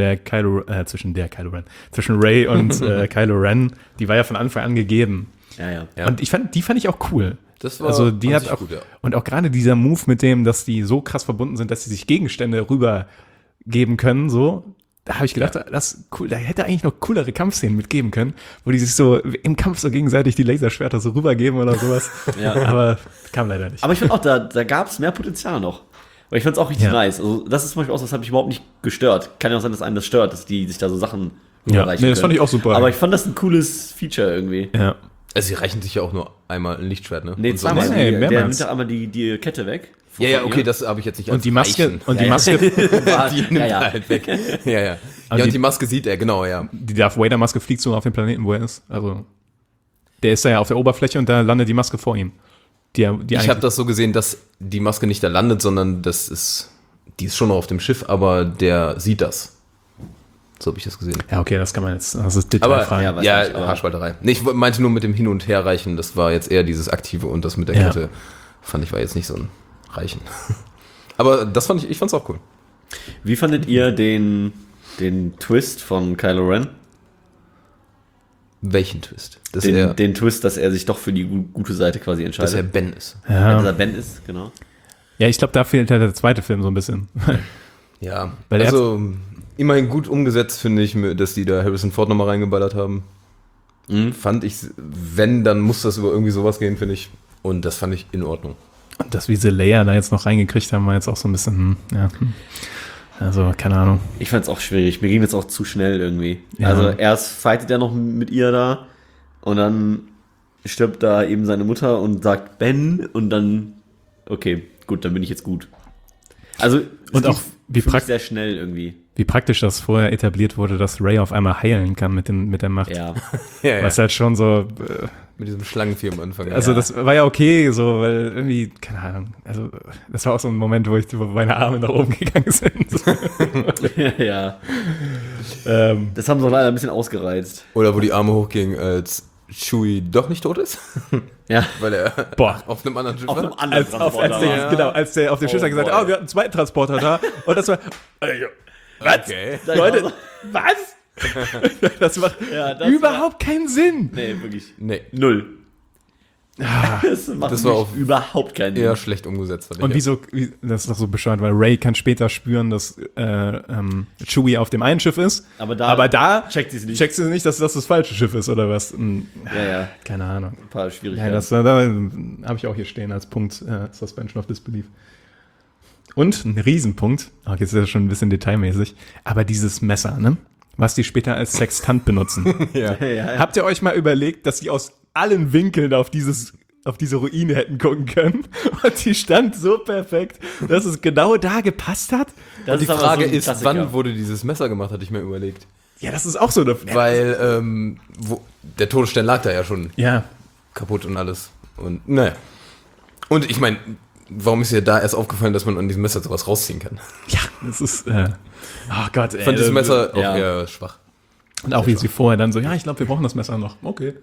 Rey und Kylo Ren, die war ja von Anfang an gegeben. Ja. Ja. Und die fand ich auch cool. Das war also die an hat sich auch, gut, ja. und auch gerade dieser Move mit dem, dass die so krass verbunden sind, dass sie sich Gegenstände rübergeben können, so, da habe ich gedacht, das ist cool, da hätte eigentlich noch coolere Kampfszenen mitgeben können, wo die sich so im Kampf so gegenseitig die Laserschwerter so rübergeben oder sowas. Ja. Aber kam leider nicht. Aber ich finde auch, da gab es mehr Potenzial noch. Weil ich fand es auch richtig Ja. nice. Also das ist zum Beispiel auch, das hat mich überhaupt nicht gestört. Kann ja auch sein, dass einen das stört, dass die sich da so Sachen Ja, rüberreichen nee, das fand können. ich auch super. Aber ich fand das ein cooles Feature irgendwie. Ja. Also sie reichen sich ja auch nur einmal ein Lichtschwert, ne? Nee, Und so zweimal. Nee, Der mehrmals. nimmt ja einmal die Kette weg. Ja, ja, Von okay, ihr. das habe ich jetzt nicht als Und die Maske, reichen. und die Maske, War- Die nimmt ja, ja. er halt weg. Ja, ja. Aber Ja, und die- die Maske sieht er, genau, ja. die Darth Vader Maske fliegt so auf den Planeten, wo er ist. Also, der ist da ja auf der Oberfläche und da landet die Maske vor ihm. Die Ich habe eigentlich- das so gesehen, dass die Maske nicht da landet, sondern die ist schon noch auf dem Schiff, aber der sieht das. So habe ich das gesehen. Ja, okay, das kann man jetzt, das ist Aber Detailfrage. ja, weiß ja, nicht, aber- Haarspalterei. Nee, ich meinte nur mit dem Hin- und Herreichen, das war jetzt eher dieses Aktive und das mit der Ja. Kette fand ich war jetzt nicht so ein Reichen. Aber das fand ich fand's auch cool. Wie fandet ihr den Twist von Kylo Ren? Welchen Twist? Dass er Den Twist, dass er sich doch für die gute Seite quasi dass er entscheidet. Ben ist. Ja, dass Ja, er Ben ist, genau. ja, ich glaube, da fehlt halt der zweite Film so ein bisschen. Ja, Weil er also immerhin gut umgesetzt, finde ich, dass die da Harrison Ford nochmal reingeballert haben. Fand ich, wenn, dann muss das über irgendwie sowas gehen, finde ich. Und das fand ich in Ordnung. Und das, wie sie Leia da jetzt noch reingekriegt haben, war jetzt auch so ein bisschen, Also, keine Ahnung. Ich fand es auch schwierig. Mir ging das auch zu schnell irgendwie. Ja. Also erst fightet er noch mit ihr da und dann stirbt da eben seine Mutter und sagt Ben und dann, okay, gut, dann bin ich jetzt gut. Also Und es auch, wie ging für mich praktisch, sehr schnell irgendwie. wie praktisch das vorher etabliert wurde, dass Rey auf einmal heilen kann mit der Macht. Ja. Ja, Was halt schon so, Mit diesem Schlangenvieh am Anfang. also das war ja okay, so, weil irgendwie, keine Ahnung, also das war auch so ein Moment, wo meine Arme nach oben gegangen sind. Ja. ähm, Das haben sie leider ein bisschen ausgereizt. Oder wo die Arme hochgingen, als Chewie doch nicht tot ist. Ja. Weil er Boah. auf einem anderen Schiff Auf einem war. anderen Transporter. Genau, als der auf dem Oh Schiff gesagt hat, boy. wir hatten einen zweiten Transporter da. Und das war, Okay. Leute, was? Das macht Ja, das überhaupt keinen Sinn. Nee, wirklich. Nee, Null. Das macht Das war wirklich auch überhaupt keinen Sinn. eher schlecht umgesetzt. Fand ich. Und das ist doch so bescheuert, weil Rey kann später spüren, dass Chewie auf dem einen Schiff ist. Aber da checkt sie es nicht. Checkt sie nicht, dass das falsche Schiff ist oder was. Ja. Keine Ahnung. Ein paar Ja, Schwierigkeiten. da habe ich auch hier stehen als Punkt Suspension of Disbelief. Und ein Riesenpunkt, jetzt ist das schon ein bisschen detailmäßig, aber dieses Messer, ne? Was die später als Sextant benutzen. ja. Habt ihr euch mal überlegt, dass die aus allen Winkeln auf diese Ruine hätten gucken können? Und die stand so perfekt, dass es genau da gepasst hat? Das Die aber Frage so ein ist, Klassiker. wann wurde dieses Messer gemacht, hatte ich mir überlegt. Ja, das ist auch so eine... Weil der Todesstern lag da ja schon Ja, kaputt und alles. Und naja. Und ich meine, warum ist dir da erst aufgefallen, dass man an diesem Messer sowas rausziehen kann? ja, das ist... oh Gott, ey. Ich fand dieses Messer ja. auch eher schwach. Und auch wie sie vorher dann so, ja, ich glaube, wir brauchen das Messer noch. Okay.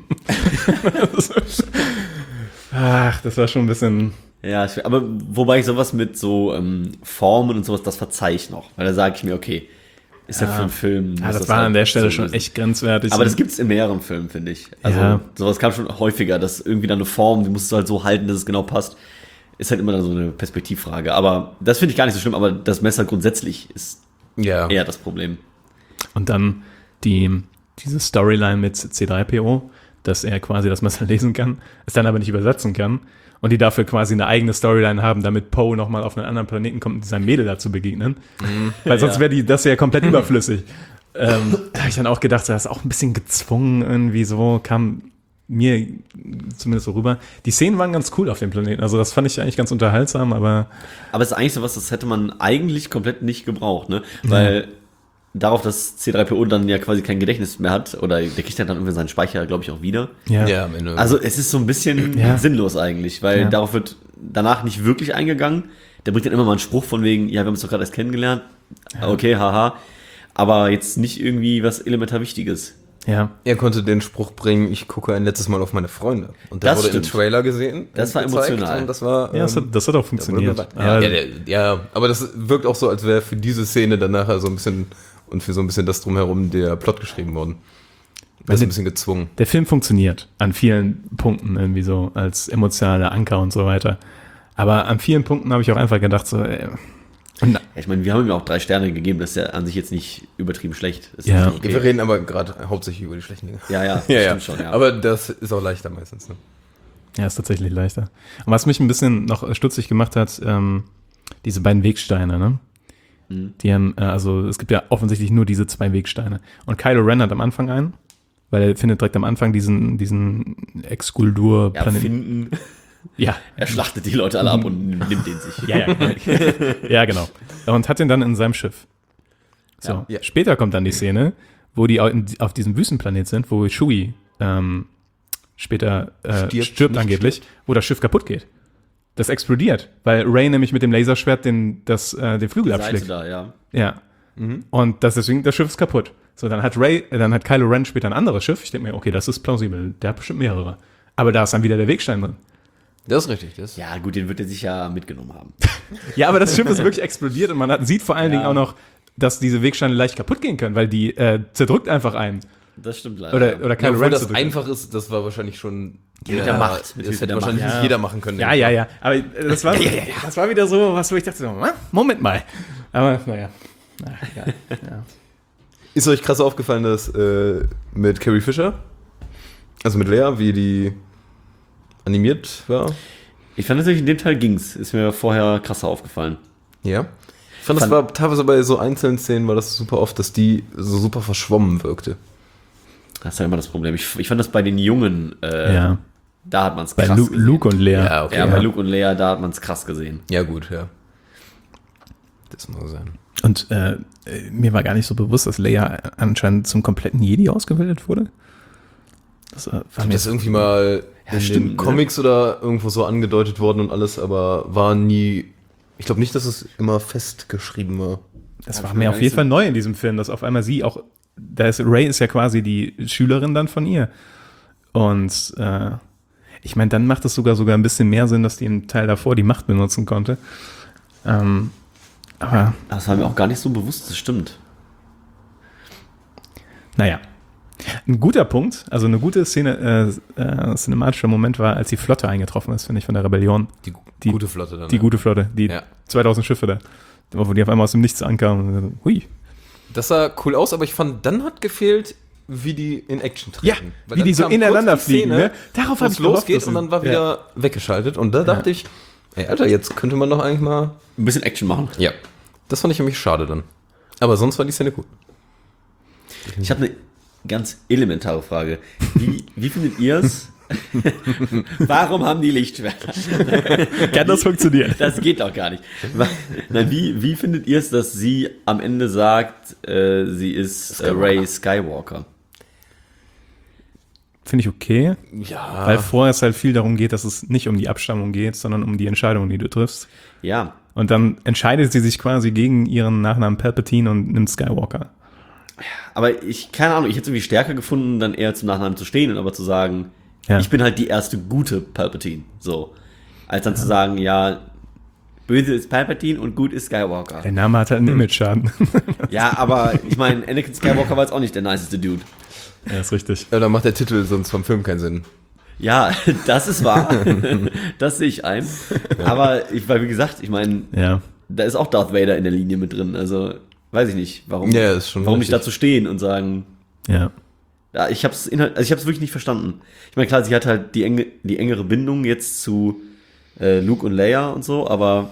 Ach, das war schon ein bisschen... Ja, aber wobei ich sowas mit so Formen und sowas, das verzeih ich noch. Weil da sage ich mir, okay, ist ja für einen Film. Ja, muss das war halt an der Stelle so schon lösen. echt grenzwertig. Aber das gibt's in mehreren Filmen, finde ich. Also Ja. sowas kam schon häufiger, dass irgendwie dann eine Form, die musst du halt so halten, dass es genau passt. Ist halt immer dann so eine Perspektivfrage. Aber das finde ich gar nicht so schlimm, aber das Messer grundsätzlich ist Ja. eher das Problem. Und dann diese Storyline mit C3PO, dass er quasi das Messer lesen kann, es dann aber nicht übersetzen kann und die dafür quasi eine eigene Storyline haben, damit Poe nochmal auf einen anderen Planeten kommt und seinem Mädel dazu begegnen. Weil sonst wäre das ja komplett überflüssig. Da habe ich dann auch gedacht, das ist auch ein bisschen gezwungen irgendwie so, kam mir zumindest so rüber. Die Szenen waren ganz cool auf dem Planeten, also das fand ich eigentlich ganz unterhaltsam, aber Aber es ist eigentlich sowas, das hätte man eigentlich komplett nicht gebraucht, ne? Weil darauf, dass C3PO dann ja quasi kein Gedächtnis mehr hat, oder der kriegt ja dann irgendwie seinen Speicher, glaube ich, auch wieder. ja. Ja, am Ende. Also es ist so ein bisschen Ja. sinnlos eigentlich, weil Ja. darauf wird danach nicht wirklich eingegangen. Der bringt dann immer mal einen Spruch von wegen, ja, wir haben uns doch gerade erst kennengelernt. Okay, haha. Aber jetzt nicht irgendwie was elementar Wichtiges. ja. er konnte den Spruch bringen, ich gucke ein letztes Mal auf meine Freunde. Und der Das wurde im stimmt. Trailer gesehen. Das war gezeigt emotional. Und das war, Ja, das hat auch funktioniert. aber das wirkt auch so, als wäre für diese Szene dann nachher so ein bisschen und für so ein bisschen das drumherum der Plot geschrieben worden. Das ist ein bisschen gezwungen. Der Film funktioniert an vielen Punkten irgendwie so als emotionaler Anker und so weiter. Aber an vielen Punkten habe ich auch einfach gedacht so, Ja, ich meine, wir haben ihm auch 3 Sterne gegeben, das ist ja an sich jetzt nicht übertrieben schlecht. Das ist Ja. okay. Wir reden aber gerade hauptsächlich über die schlechten Dinge. Ja, Ja, ja. stimmt schon, ja. Aber das ist auch leichter meistens. Ne? ja, ist tatsächlich leichter. Und was mich ein bisschen noch stutzig gemacht hat, diese beiden Wegsteine, ne? Die haben, also es gibt ja offensichtlich nur diese 2 Wegsteine. Und Kylo Ren hat am Anfang einen, weil er findet direkt am Anfang diesen Exkuldur-Planeten. Finden. Ja. Er schlachtet die Leute alle ab und nimmt den sich. Ja. Ja, genau. Und hat den dann in seinem Schiff. So. Ja. Später kommt dann die Szene, wo die auf diesem Wüstenplanet sind, wo Chewie später stirbt angeblich, wo das Schiff kaputt geht. Das explodiert, weil Rey nämlich mit dem Laserschwert den Flügel abschlägt. Da, ja. Ja. Und deswegen, das Schiff ist kaputt. So, dann hat Kylo Ren später ein anderes Schiff. Ich denke mir, okay, das ist plausibel. Der hat bestimmt mehrere. Aber da ist dann wieder der Wegstein drin. Das ist richtig. Ja, gut, den wird er sich ja mitgenommen haben. Ja, aber das Schiff ist wirklich explodiert und man sieht vor allen Dingen auch noch, dass diese Wegsteine leicht kaputt gehen können, weil die zerdrückt einfach einen. Das stimmt leider. Oder Kylo Obwohl Ren das zerdrückt. einfach ist, das war wahrscheinlich schon... Mit der Macht. Das hätte wahrscheinlich nicht jeder machen können. Ja. Aber das war wieder so, was wo ich dachte, so, Moment mal. Aber naja. Egal. Ja. Ist euch krass aufgefallen, dass mit Carrie Fisher, also mit Lea, wie die animiert war? Ich fand natürlich, in dem Teil ging's. Ist mir vorher krasser aufgefallen. Ja. Ich fand, das war teilweise bei so einzelnen Szenen war das super oft, dass die so super verschwommen wirkte. Das ist ja immer das Problem. Ich fand das bei den Jungen, da hat man es Bei krass gesehen. Luke und Lea. Ja, okay. Bei Luke und Lea, da hat man es krass gesehen. Ja, gut, ja. Das muss sein. Und mir war gar nicht so bewusst, dass Leia anscheinend zum kompletten Jedi ausgebildet wurde. Das war mir Das ist irgendwie mal in stimmt, den Comics oder irgendwo so angedeutet worden und alles, aber war nie... Ich glaube nicht, dass es immer festgeschrieben war. Das war mir auf jeden Fall neu in diesem Film, dass auf einmal sie auch, Rey ist ja quasi die Schülerin dann von ihr. Und ich meine, dann macht es sogar ein bisschen mehr Sinn, dass die im Teil davor die Macht benutzen konnte. Aber Das war mir auch gar nicht so bewusst, das stimmt. naja. Ein guter Punkt, also eine gute Szene, cinematischer Moment war, als die Flotte eingetroffen ist, finde ich, von der Rebellion. Die gute Flotte dann. Die gute Flotte, die 2000 Schiffe da. Wo die auf einmal aus dem Nichts ankamen. Hui. Das sah cool aus, aber ich fand, dann hat gefehlt, wie die in Action treten. Ja, Weil wie dann die so kam ineinander kurz die fliegen. Szene, Ne? Darauf wo habe es ich gehofft, losgeht dass und dann war wieder weggeschaltet. Und da dachte ich, ey, Alter, jetzt könnte man doch eigentlich mal... Ein bisschen Action machen. Ja, das fand ich nämlich schade dann. Aber sonst war die Szene gut. Ich habe eine ganz elementare Frage. Wie findet ihr es? Warum haben die Lichtschwerter? Kann das funktionieren? Das geht doch gar nicht. Nein, wie findet ihr es, dass sie am Ende sagt, sie ist Rey Skywalker? Finde ich okay. Ja. Weil vorher es halt viel darum geht, dass es nicht um die Abstammung geht, sondern um die Entscheidung, die du triffst. Ja. Und dann entscheidet sie sich quasi gegen ihren Nachnamen Palpatine und nimmt Skywalker. Aber keine Ahnung, ich hätte es irgendwie stärker gefunden, dann eher zum Nachnamen zu stehen und aber zu sagen, ich bin halt die erste gute Palpatine. So. Als dann zu sagen, ja, böse ist Palpatine und gut ist Skywalker. Der Name hat halt einen Image-Schaden. Ja, aber ich meine, Anakin Skywalker war jetzt auch nicht der niceste Dude. Ja, ist richtig. Ja, dann macht der Titel sonst vom Film keinen Sinn. Ja, das ist wahr. Das sehe ich ein. Aber weil wie gesagt, ich meine, da ist auch Darth Vader in der Linie mit drin. Also weiß ich nicht, warum ist schon nicht richtig. dazu stehen und sagen, Ja. ja, ich habe es wirklich nicht verstanden. Ich meine, klar, sie hat halt die engere Bindung jetzt zu Luke und Leia und so, aber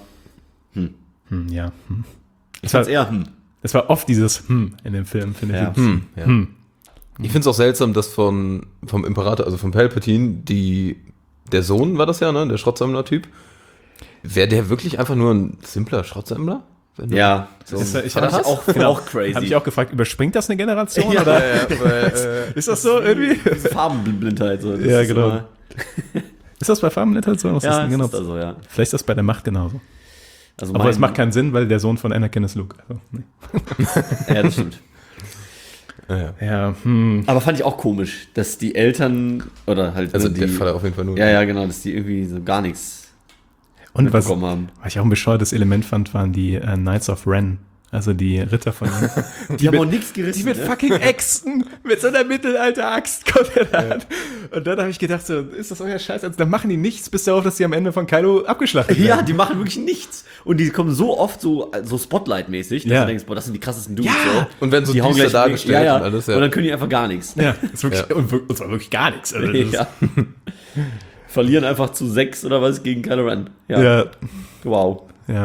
Ja. ich fand's eher Es war oft dieses in dem Film, finde Ja. ich. Ja. Ich finde es auch seltsam, dass vom Imperator, also von Palpatine, der Sohn war das ja, ne, der Schrottsammler-Typ, wäre der wirklich einfach nur ein simpler Schrottsammler? Ja, Ich Vater habe auch crazy. Hab ich auch gefragt, überspringt das eine Generation? Ja, oder weil, ist das so irgendwie? diese Farbenblindheit. So. Das Ja, ist genau. immer- Ist das bei Farbenblind halt so? Was Ja, ist denn es genau? ist also, ja. Vielleicht ist das bei der Macht genauso. Also Aber es macht keinen Sinn, weil der Sohn von Anakin ist Luke. Also, nee. Ja, das stimmt. Ja, Aber fand ich auch komisch, dass die Eltern, oder halt also nur die, der Vater auf jeden Fall nur. ja, genau, dass die irgendwie so gar nichts und was mitbekommen haben. ich auch ein bescheuertes Element fand, waren die Knights of Ren. Also die Ritter von Die haben auch nichts gerissen. die mit fucking Äxten, mit so einer Mittelalter-Axt kommt er da an. Und dann habe ich gedacht, so, ist das euer Scheiß? Also, dann machen die nichts, bis darauf, dass sie am Ende von Kylo abgeschlachtet werden. Ja, die machen wirklich nichts. Und die kommen so oft so Spotlight-mäßig, dass Ja. du denkst, boah, das sind die krassesten Dudes. Ja. So. Und werden so die hauen düster gleich dargestellt ja. und alles, ja. Und dann können die einfach gar nichts. Ja, ist wirklich, Ja. und zwar wirklich gar nichts. Also, das ist- Ja. Verlieren einfach zu 6 oder was gegen Kylo Ren. ja, Wow. ja.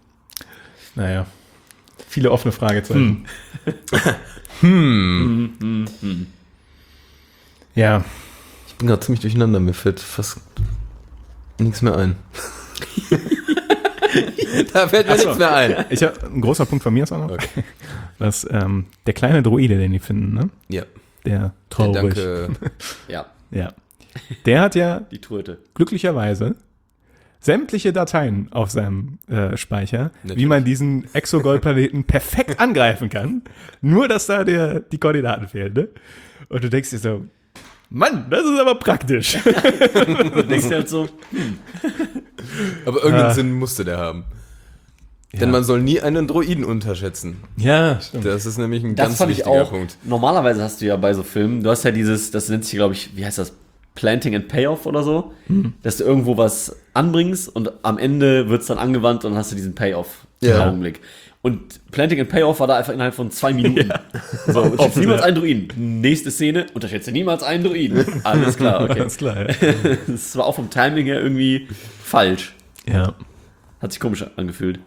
Naja. Viele offene Fragezeichen. Ja. Ich bin gerade ziemlich durcheinander, mir fällt fast nichts mehr ein. Da fällt mir nichts mehr ein. Ich hab, ein großer Punkt von mir ist auch noch, Okay. dass der kleine Droide, den die finden, ne? Ja. Der traurig. Danke. Ja, Ja. Der hat ja die Tröte. glücklicherweise sämtliche Dateien auf seinem Speicher, Natürlich. wie man diesen Exogol-Planeten perfekt angreifen kann. Nur, dass da die Koordinaten fehlen, ne? Und du denkst dir so, Mann, das ist aber praktisch. Du denkst halt so, Aber irgendeinen Sinn musste der haben. Denn man soll nie einen Droiden unterschätzen. Ja, stimmt. Das ist nämlich ein das ganz fand ich wichtiger auch. Punkt. Normalerweise hast du ja bei so Filmen, du hast ja dieses, das nennt sich, glaube ich, wie heißt das? Planting and Payoff oder so. Dass du irgendwo was anbringst und am Ende wird es dann angewandt und dann hast du diesen Payoff im Ja. Augenblick. Und Planting and Payoff war da einfach innerhalb von 2 Minuten. So, unterschätze niemals einen Druiden. Nächste Szene, unterschätze niemals einen Druiden. Alles klar, okay. Alles klar, ja. Das war auch vom Timing her irgendwie falsch. Ja. Hat sich komisch angefühlt.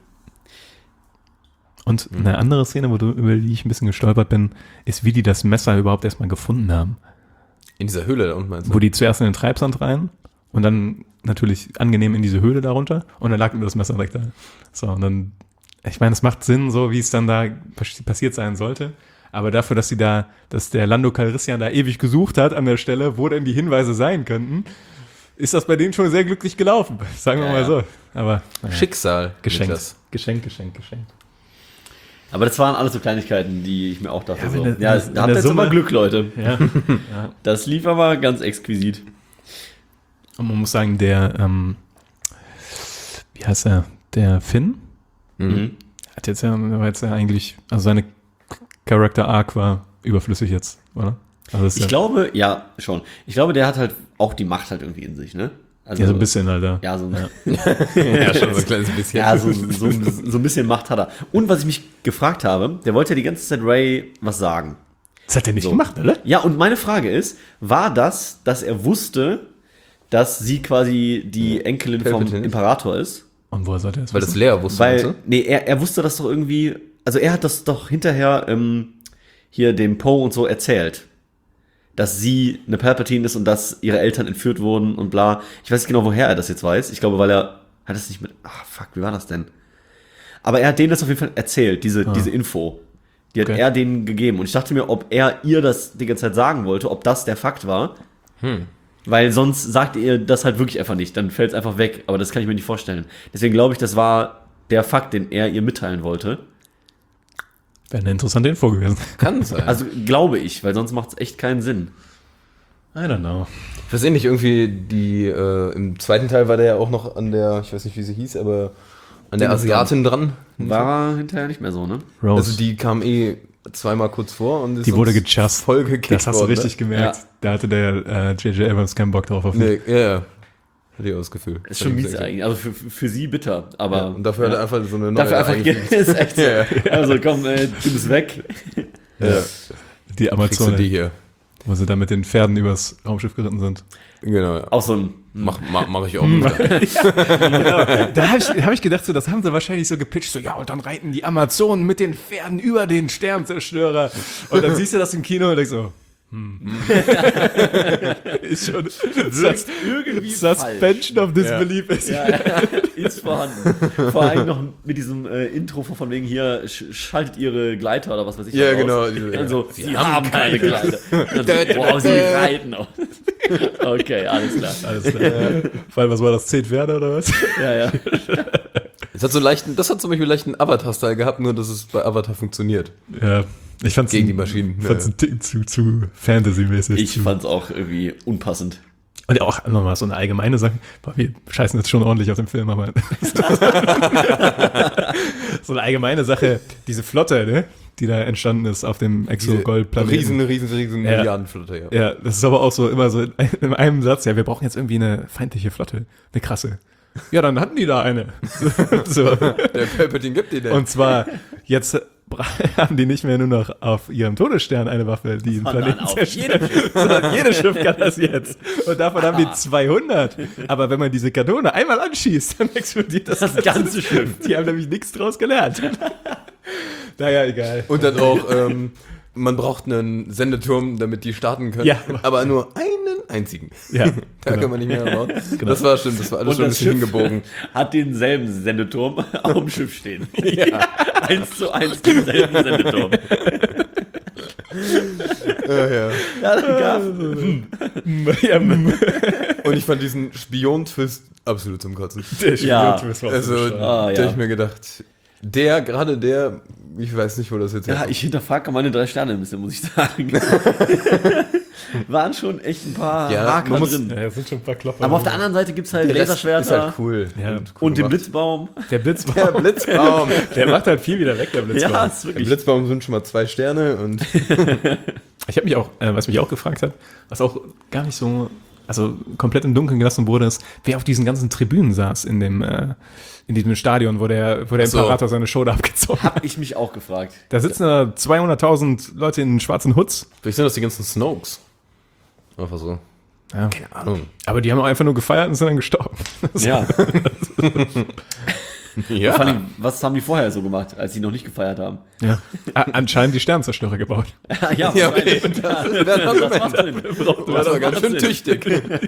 Und eine andere Szene, über die ich ein bisschen gestolpert bin, ist, wie die das Messer überhaupt erstmal gefunden haben. In dieser Höhle da unten meinst du? Wo die zuerst in den Treibsand rein und dann natürlich angenehm in diese Höhle darunter und dann lag mir das Messer direkt da. So, und dann, ich meine, es macht Sinn, so wie es dann da passiert sein sollte. Aber dafür, dass der Lando Calrissian da ewig gesucht hat an der Stelle, wo denn die Hinweise sein könnten, ist das bei denen schon sehr glücklich gelaufen. Sagen wir mal so. Aber naja, Schicksal. geschenkt. Niklas. Geschenkt. Aber das waren alles so Kleinigkeiten, die ich mir auch dachte. Ja, so. wenn Ja, in da habt der ihr jetzt Summe- immer Glück, Leute. Ja. Das lief aber ganz exquisit. Und man muss sagen, wie heißt er? Der Finn? Mhm. War jetzt ja eigentlich, also seine Character Arc war überflüssig jetzt, oder? Also das ist Ich glaube, ja, schon. Ich glaube, der hat halt auch die Macht halt irgendwie in sich, ne? Also, ja, so ein bisschen, Alter. Ja, so, Ja, schon so ein kleines bisschen. ja, so ein bisschen Macht hat er. Und was ich mich gefragt habe, der wollte ja die ganze Zeit Ray was sagen. Das hat er nicht So. gemacht, oder? Ja, und meine Frage ist, war das, dass er wusste, dass sie quasi die Enkelin vom Palpatine. Imperator ist? Und woher sollte er das Weil das wissen? Lea wusste, meinst Weil, du? nee, er wusste das doch irgendwie, also er hat das doch hinterher hier dem Poe und so erzählt, dass sie eine Palpatine ist und dass ihre Eltern entführt wurden und bla. Ich weiß nicht genau, woher er das jetzt weiß. Ich glaube, weil er hat es nicht mit, wie war das denn? Aber er hat denen das auf jeden Fall erzählt, diese Info. Die hat Okay. er denen gegeben. Und ich dachte mir, ob er ihr das die ganze Zeit sagen wollte, ob das der Fakt war. Weil sonst sagt ihr das halt wirklich einfach nicht. Dann fällt es einfach weg. Aber das kann ich mir nicht vorstellen. Deswegen glaube ich, das war der Fakt, den er ihr mitteilen wollte. Wäre eine interessante Info gewesen. Kann sein. Also glaube ich, weil sonst macht es echt keinen Sinn. I don't know. Ich weiß nicht, irgendwie im zweiten Teil war der ja auch noch an der, ich weiß nicht, wie sie hieß, aber an der Asiatin dran. War er hinterher nicht mehr so, ne? Rose, Also die kam zweimal kurz vor und ist die wurde uns gejust. voll gekickt Das hast du worden, richtig gemerkt. Ja. Da hatte der J.J. Abrams keinen Bock drauf. Auf Ne? Nee, ja. Hatte ich auch das Gefühl. Ist schon mies eigentlich. Also für sie bitter, aber. Ja, und dafür hat er einfach so eine neue dafür einfach eingefügt. ist echt so. Also komm, du bist weg. Ja. Die Kriegst du Amazone, die hier. wo sie da mit den Pferden übers Raumschiff geritten sind. Genau, ja. Auch so ein. Mach ich auch wieder. Da hab ich gedacht, so, das haben sie wahrscheinlich so gepitcht, so, ja, und dann reiten die Amazonen mit den Pferden über den Sternzerstörer. Und dann siehst du das im Kino und denkst so, ist schon irgendwie Suspension of Disbelief. Ist Ja, ist vorhanden. Vor allem noch mit diesem Intro von wegen hier, schaltet ihre Gleiter oder was weiß ich. Ja, aus. genau. Also, sie haben keine Gleiter. Wow, sie reiten auch. Okay, alles klar. Alles klar. Vor allem, was war das, 10 Pferde oder was? Ja. Das hat zum Beispiel leichten Avatar-Style gehabt, nur dass es bei Avatar funktioniert. Ja, ich fand's Gegen die Maschinen. Ich fand's ein Tick zu Fantasy-mäßig. Ich fand's auch irgendwie unpassend. Und ja auch nochmal so eine allgemeine Sache. Boah, wir scheißen jetzt schon ordentlich auf den Film, aber so eine allgemeine Sache, diese Flotte, ne, die da entstanden ist auf dem Exo-Gold-Planeten. Riesen Ja. Milliardenflotte, ja. Ja, das ist aber auch so immer so in einem Satz, ja, wir brauchen jetzt irgendwie eine feindliche Flotte, eine krasse. Ja, dann hatten die da eine. So. Der Palpatine gibt die denn. Und zwar, jetzt haben die nicht mehr nur noch auf ihrem Todesstern eine Waffe, die den Sondern Planeten auf zerstört, sondern jedes Schiff kann das jetzt. Und davon haben die 200. Aber wenn man diese Kanone einmal anschießt, dann explodiert das ganze Schiff. Die haben nämlich nichts draus gelernt. Naja, egal. Und dann auch man braucht einen Sendeturm, damit die starten können. Ja. Aber nur einen einzigen. Ja, Da genau. kann man nicht mehr bauen. Das war stimmt, das war alles schon ein bisschen hingebogen. hat denselben Sendeturm auf dem Schiff stehen. Ja. 1:1 denselben Sendeturm. Ja. Ja, dann gab's. Ja, Und ich fand diesen Spion-Twist absolut zum Kotzen. der Ja. Twist war Also, so stark. Ah, da ja. hab ich mir gedacht, gerade der, ich weiß nicht, wo das jetzt Ja, herkommt. ich hinterfrage meine 3 Sterne ein bisschen, muss ich sagen. Waren schon echt ein paar Ja, Haker man muss- drin. Ja, das sind schon ein paar Klopper. Aber auf der anderen Seite gibt es halt Der Rest Laserschwerter ist halt cool. Ja. cool und den gemacht. Blitzbaum. Der Blitzbaum, Der Blitzbaum. der macht halt viel wieder weg, der Blitzbaum. Ja, ist Im wirklich. Blitzbaum sind schon mal 2 Sterne und Ich habe mich auch, was mich auch gefragt hat, was auch gar nicht so, also komplett im Dunkeln gelassen wurde, ist, wer auf diesen ganzen Tribünen saß in diesem Stadion, wo der so. Imperator seine Show da abgezogen hat. Hab ich mich auch gefragt. Da sitzen da 200.000 Leute in schwarzen Hoods. vielleicht sind das die ganzen Snokes. Einfach so. Ja. Keine Ahnung. Aber die haben auch einfach nur gefeiert und sind dann gestorben. Ja. Ja. Vor allem, was haben die vorher so gemacht, als sie noch nicht gefeiert haben? Ja. Anscheinend die Sternzerstörer gebaut. Ja, Ja, okay. wahrscheinlich. Das macht Sinn. Das war ganz schön Sinn. tüchtig.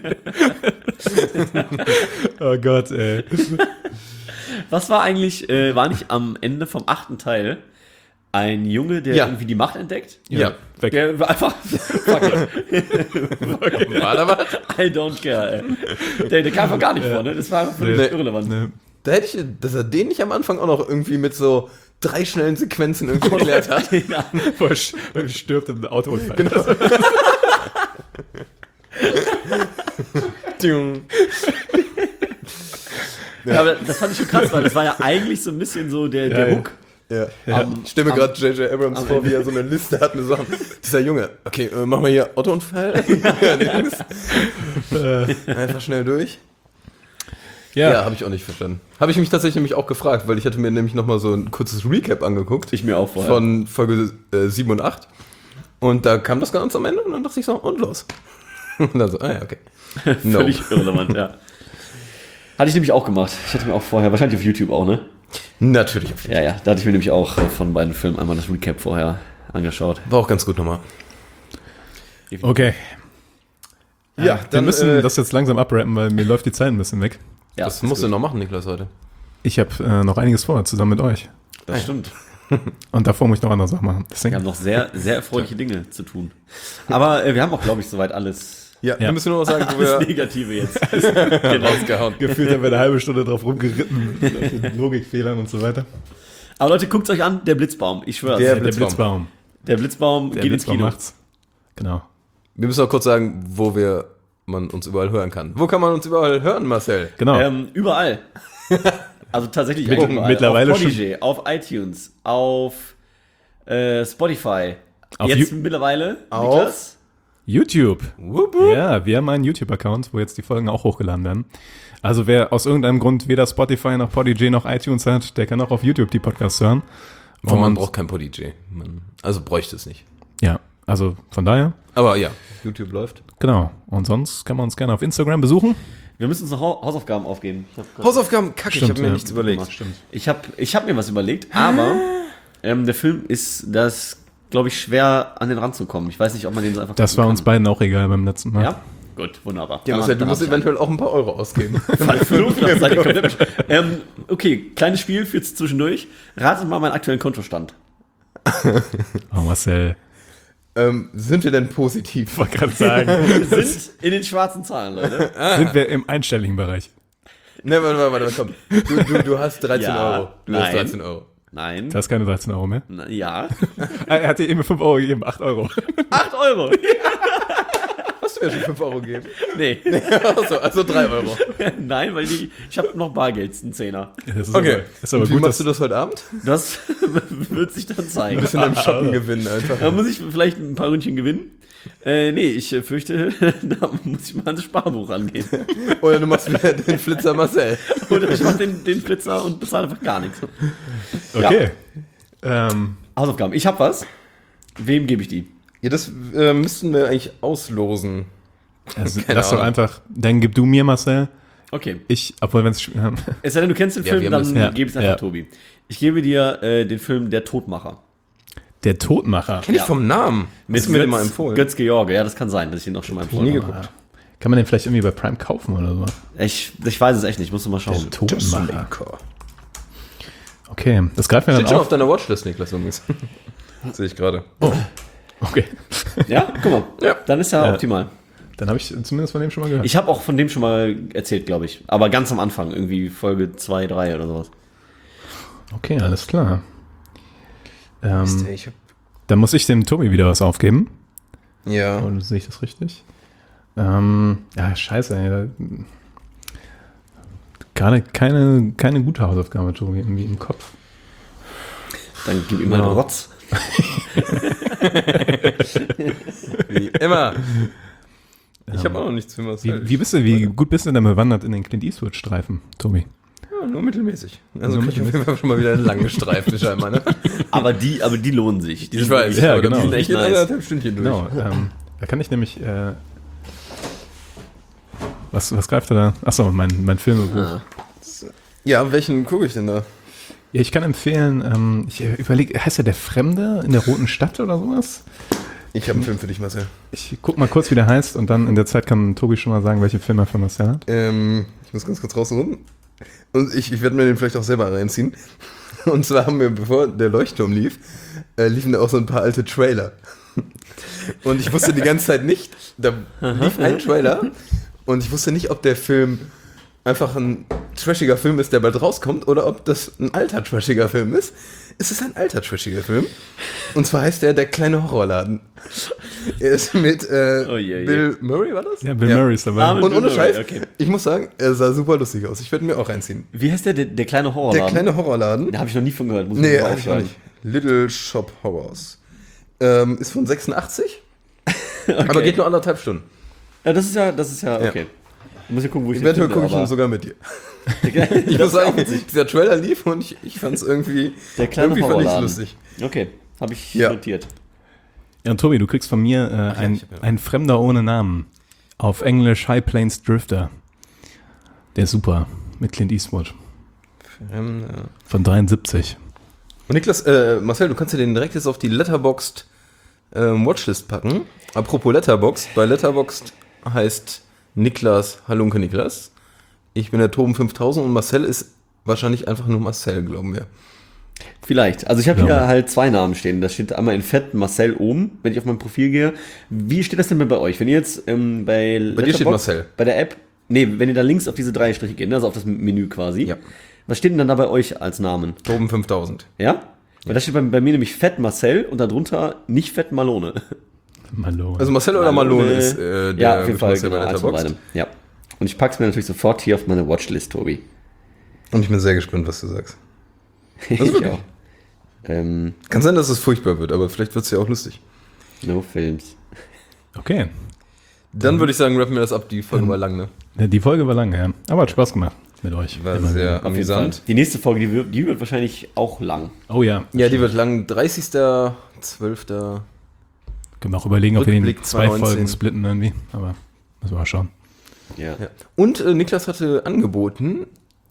Oh Gott, ey. Was war eigentlich, war nicht am Ende vom 8. Teil ein Junge, der Ja. irgendwie die Macht entdeckt? Ja. Weg. Der war einfach, fuck it, War da was? I don't care, ey. Der kam einfach gar nicht vor, ne? Das war einfach völlig Nee. irrelevant. Ne. Da hätte ich, dass er den nicht am Anfang auch noch irgendwie mit so 3 schnellen Sequenzen irgendwie erklärt hat. Ja. Wo er stirbt im Autounfall. Genau. Dung. Ja, aber das fand ich schon krass, weil das war ja eigentlich so ein bisschen so der ja. Hook. Ja. Am- Ich stelle mir am- gerade J.J. Abrams am vor, Ende. wie er so eine Liste hat mit Sachen. Dieser Junge, okay, machen wir hier Autounfall. Einfach schnell durch. Ja, habe ich auch nicht verstanden. Habe ich mich tatsächlich nämlich auch gefragt, weil ich hatte mir nämlich nochmal so ein kurzes Recap angeguckt. Ich mir auch vorher. Von Folge 7 und 8. Und da kam das ganz am Ende und dann dachte ich so, und los. Und dann so, ja, okay. No. Völlig irrelevant, ja. Hatte ich nämlich auch gemacht. Ich hatte mir auch vorher, wahrscheinlich auf YouTube auch, ne? Natürlich. Ja, ja. Da hatte ich mir nämlich auch von beiden Filmen einmal das Recap vorher angeschaut. War auch ganz gut nochmal. Okay. Ja, Wir müssen das jetzt langsam abrappen, weil mir läuft die Zeit ein bisschen weg. Ja, Das ist musst du gut. noch machen, Niklas, heute. Ich habe noch einiges vor, zusammen mit euch. Das stimmt. Und davor muss ich noch andere Sachen machen. Wir Deswegen, haben noch sehr, sehr erfreuliche Dinge zu tun. Aber wir haben auch, glaube ich, soweit alles Ja, wir müssen nur noch sagen, wo alles wir Negative jetzt genau. rausgehauen. gefühlt haben wir eine halbe Stunde drauf rumgeritten, mit Logikfehlern und so weiter. Aber Leute, guckt euch an, der Blitzbaum. Ich schwör's. Der Der Blitzbaum. Blitzbaum. Der Blitzbaum Der geht ins Blitzbaum Kino. macht's. Genau. Wir müssen auch kurz sagen, wo man uns überall hören kann. Wo kann man uns überall hören, Marcel? Genau. Überall. Also tatsächlich Mit- überall. mittlerweile auf Podigy, auf iTunes, auf Spotify. Auf Jetzt Ju- mittlerweile, Auf- Niklas? YouTube. Wupp, wupp. Ja, wir haben einen YouTube-Account, wo jetzt die Folgen auch hochgeladen werden. Also wer aus irgendeinem Grund weder Spotify noch Podigy noch iTunes hat, der kann auch auf YouTube die Podcasts hören. Aber man Und- braucht kein Podigy. Also bräuchte es nicht. Ja, also von daher, Aber ja, YouTube läuft. genau. Und sonst kann man uns gerne auf Instagram besuchen. Wir müssen uns noch Hausaufgaben aufgeben. Ich hab grad- Hausaufgaben, kacke, ich Stimmt, habe mir ja. nichts überlegt. Stimmt. Ich hab mir was überlegt, aber der Film ist das, glaube ich, schwer an den Rand zu kommen. Ich weiß nicht, ob man den so einfach Das war gucken uns kann. beiden auch egal beim letzten Mal. Ja? Gut, wunderbar. Ja, Marcel, du musst eventuell auch ein paar Euro ausgeben. Okay, kleines Spiel für zwischendurch. Ratet mal meinen aktuellen Kontostand. Oh, Marcel. Sind wir denn positiv? Ich wollte gerade sagen, Wir sind in den schwarzen Zahlen, Leute. sind wir im einstelligen Bereich. Ne, warte, komm. Du hast 13 Ja, Euro. Du hast nein. 13 Euro. Nein. Das ist keine 13 Euro mehr. Na, ja. Er hat dir eben 5 Euro gegeben, 8 Euro. 8 Euro. Hast du mir schon 5 Euro gegeben? Nee. Also 3 Euro. Nein, weil ich habe noch Bargeld, einen Zehner. Das ist Okay. aber, ist aber Und wie gut, machst dass du das heute Abend? Das wird sich dann zeigen. Ein bisschen im Shoppen gewinnen einfach. Da muss ich vielleicht ein paar Ründchen gewinnen. Nee, ich fürchte, da muss ich mal ans Sparbuch rangehen. Oder du machst wieder den Flitzer Marcel. Oder ich mache den Flitzer und bezahle einfach gar nichts. Okay. Hausaufgaben. Ich habe was. Wem gebe ich die? Ja, das müssten wir eigentlich auslosen. Also, Keine lass doch Ahnung. einfach, dann gib du mir, Marcel. Okay. Obwohl, wenn es. Es sei denn, du kennst den Ja, Film, wir dann müssen- ja, gebe ich es einfach ja. Tobi. Ich gebe dir den Film Der Todmacher. Der Todmacher. Kenn ich vom Namen. Hast du mir den mal empfohlen? Götz-George, ja, das kann sein, dass ich ihn auch schon mal empfohlen nie habe. geguckt. Kann man den vielleicht irgendwie bei Prime kaufen oder so? Ich weiß es echt nicht, musst du mal schauen. Todmacher. Okay, das greifen wir Steht dann schon auf. auf deiner Watchlist, Niklas, übrigens. Sehe ich gerade. Okay, Ja, guck mal, Ja. dann ist ja optimal. dann habe ich zumindest von dem schon mal gehört. Ich habe auch von dem schon mal erzählt, glaube ich. Aber ganz am Anfang, irgendwie Folge 2, 3 oder sowas. Okay, alles klar. Ich hab, Dann muss ich dem Tobi wieder was aufgeben. ja. Oder sehe ich das richtig? Ja, scheiße, ey. Gerade keine gute Hausaufgabe, Tobi, irgendwie im Kopf. Dann gib ihm mal einen Rotz. Wie immer. Ich habe auch noch nichts für Marcel. Wie gut bist du denn bewandert in den Clint Eastwood-Streifen, Tobi? Ja, nur mittelmäßig. Also Nur krieg ich auf jeden Fall schon mal wieder eine lange Streife scheinbar, ne? Aber die lohnen sich. Die Ich sind weiß, wirklich- Ja, aber genau. die sind echt in Nice. 1,5 Stündchen durch. Genau. Da kann ich nämlich. Was greift er da? Achso, mein Filmebuch. Ah. Ja, welchen gucke ich denn da? Ja, ich kann empfehlen, ich überlege, heißt der Fremde in der Roten Stadt oder sowas? Ich habe einen Film für dich, Marcel. Ich guck mal kurz, wie der heißt und dann in der Zeit kann Tobi schon mal sagen, welche Filme er für Marcel hat. Ich muss ganz kurz raussuchen. Und ich werde mir den vielleicht auch selber reinziehen. Und zwar haben wir, bevor der Leuchtturm lief, liefen da auch so ein paar alte Trailer. Und ich wusste die ganze Zeit nicht, da lief ein Trailer und ich wusste nicht, ob der Film einfach ein trashiger Film ist, der bald rauskommt, oder ob das ein alter trashiger Film ist. Es ist ein alter trashiger Film. Und zwar heißt der kleine Horrorladen. Er ist mit Oh je. Bill Murray, war das? Ja, Bill Murray ist dabei. Ah, Und Bill ohne Murray, Scheiß, okay. ich muss sagen, er sah super lustig aus. Ich werde mir auch reinziehen. Wie heißt der kleine Horrorladen? Der kleine Horrorladen. Da habe ich noch nie von gehört. Muss Nee, ich mal eigentlich auch aufschreiben. nicht. Little Shop Horrors. Ist von 86, aber geht nur 1,5 Stunden. Ja, das ist ja Ja. okay. Ich muss ja gucken, wo ich Eventuell den gucke ich ihn aber- sogar mit dir. Ich Ich muss sagen, dieser Trailer lief und ich fand es irgendwie, Der kleine irgendwie fand ich's Horrorladen. lustig. Okay, habe ich Ja. notiert. Ja, und Tobi, du kriegst von mir ein Fremder ohne Namen. Auf Englisch High Plains Drifter. Der ist super. Mit Clint Eastwood. Von 73. Und Niklas, Marcel, du kannst dir den direkt jetzt auf die Letterboxd Watchlist packen. Apropos Letterboxd, bei Letterboxd heißt Niklas Halunke Niklas. Ich bin der Toben 5000 und Marcel ist wahrscheinlich einfach nur Marcel, glauben wir. Vielleicht. Also ich habe Ja. hier halt zwei Namen stehen. Da steht einmal in Fett Marcel oben, wenn ich auf mein Profil gehe. Wie steht das denn bei euch? Wenn ihr jetzt bei Bei dir steht Marcel. Bei der App, nee, wenn ihr da links auf diese drei Striche geht, ne, also auf das Menü quasi. Ja. Was steht denn dann da bei euch als Namen? Toben 5000. Ja? Weil da steht bei mir nämlich Fett Marcel und darunter nicht Fett Malone. Malone. Also Marcel oder Malone ist der ja, auf jeden Fall. Geschmacksherr Genau, bei eins von Letterboxd. beidem. Ja. Und ich pack's mir natürlich sofort hier auf meine Watchlist, Tobi. Und ich bin sehr gespannt, was du sagst. Ich wirklich? auch. Kann sein, dass es furchtbar wird, aber vielleicht wird es ja auch lustig. No Films. Okay. Dann würde ich sagen, rappen wir das ab. Die Folge war lang, ne? Ja, die Folge war lang, ja. Aber hat Spaß gemacht mit euch. War Immer sehr wieder. amüsant. Die nächste Folge, die wird wahrscheinlich auch lang. Oh ja. Ja, die wird lang. 30.12. Können wir auch überlegen, ob wir den Rückblick 2 2019. Folgen splitten irgendwie. Aber müssen wir mal schauen. Ja. Ja. Und Niklas hatte angeboten,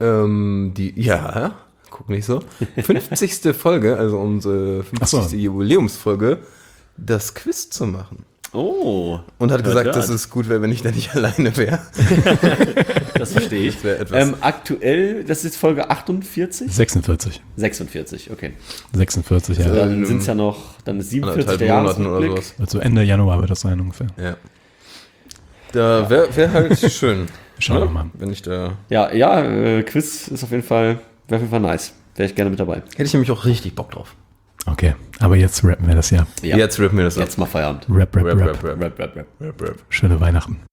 guck nicht so, 50. Folge, also unsere 50. Ach so. Jubiläumsfolge, das Quiz zu machen. Oh, Und hat gesagt, hört. dass es gut wäre, wenn ich da nicht alleine wäre. das verstehe ich. Das wäre etwas. Aktuell, das ist Folge 48? 46. 46, okay. 46, ja. Dann sind es ja noch, dann ist 47 der Monaten oder Jahresrückblick. sowas. Also Ende Januar wird das sein ungefähr. Ja. Da wäre halt schön. Schauen wir ne? mal. Wenn ich da. Ja, Quiz ist wäre auf jeden Fall nice. Wäre ich gerne mit dabei. Hätte ich nämlich auch richtig Bock drauf. Okay, aber jetzt rappen wir das ja. Ja. Jetzt rappen wir das ab. Jetzt mal Feierabend. Rap. Rap. Rap. Schöne Weihnachten.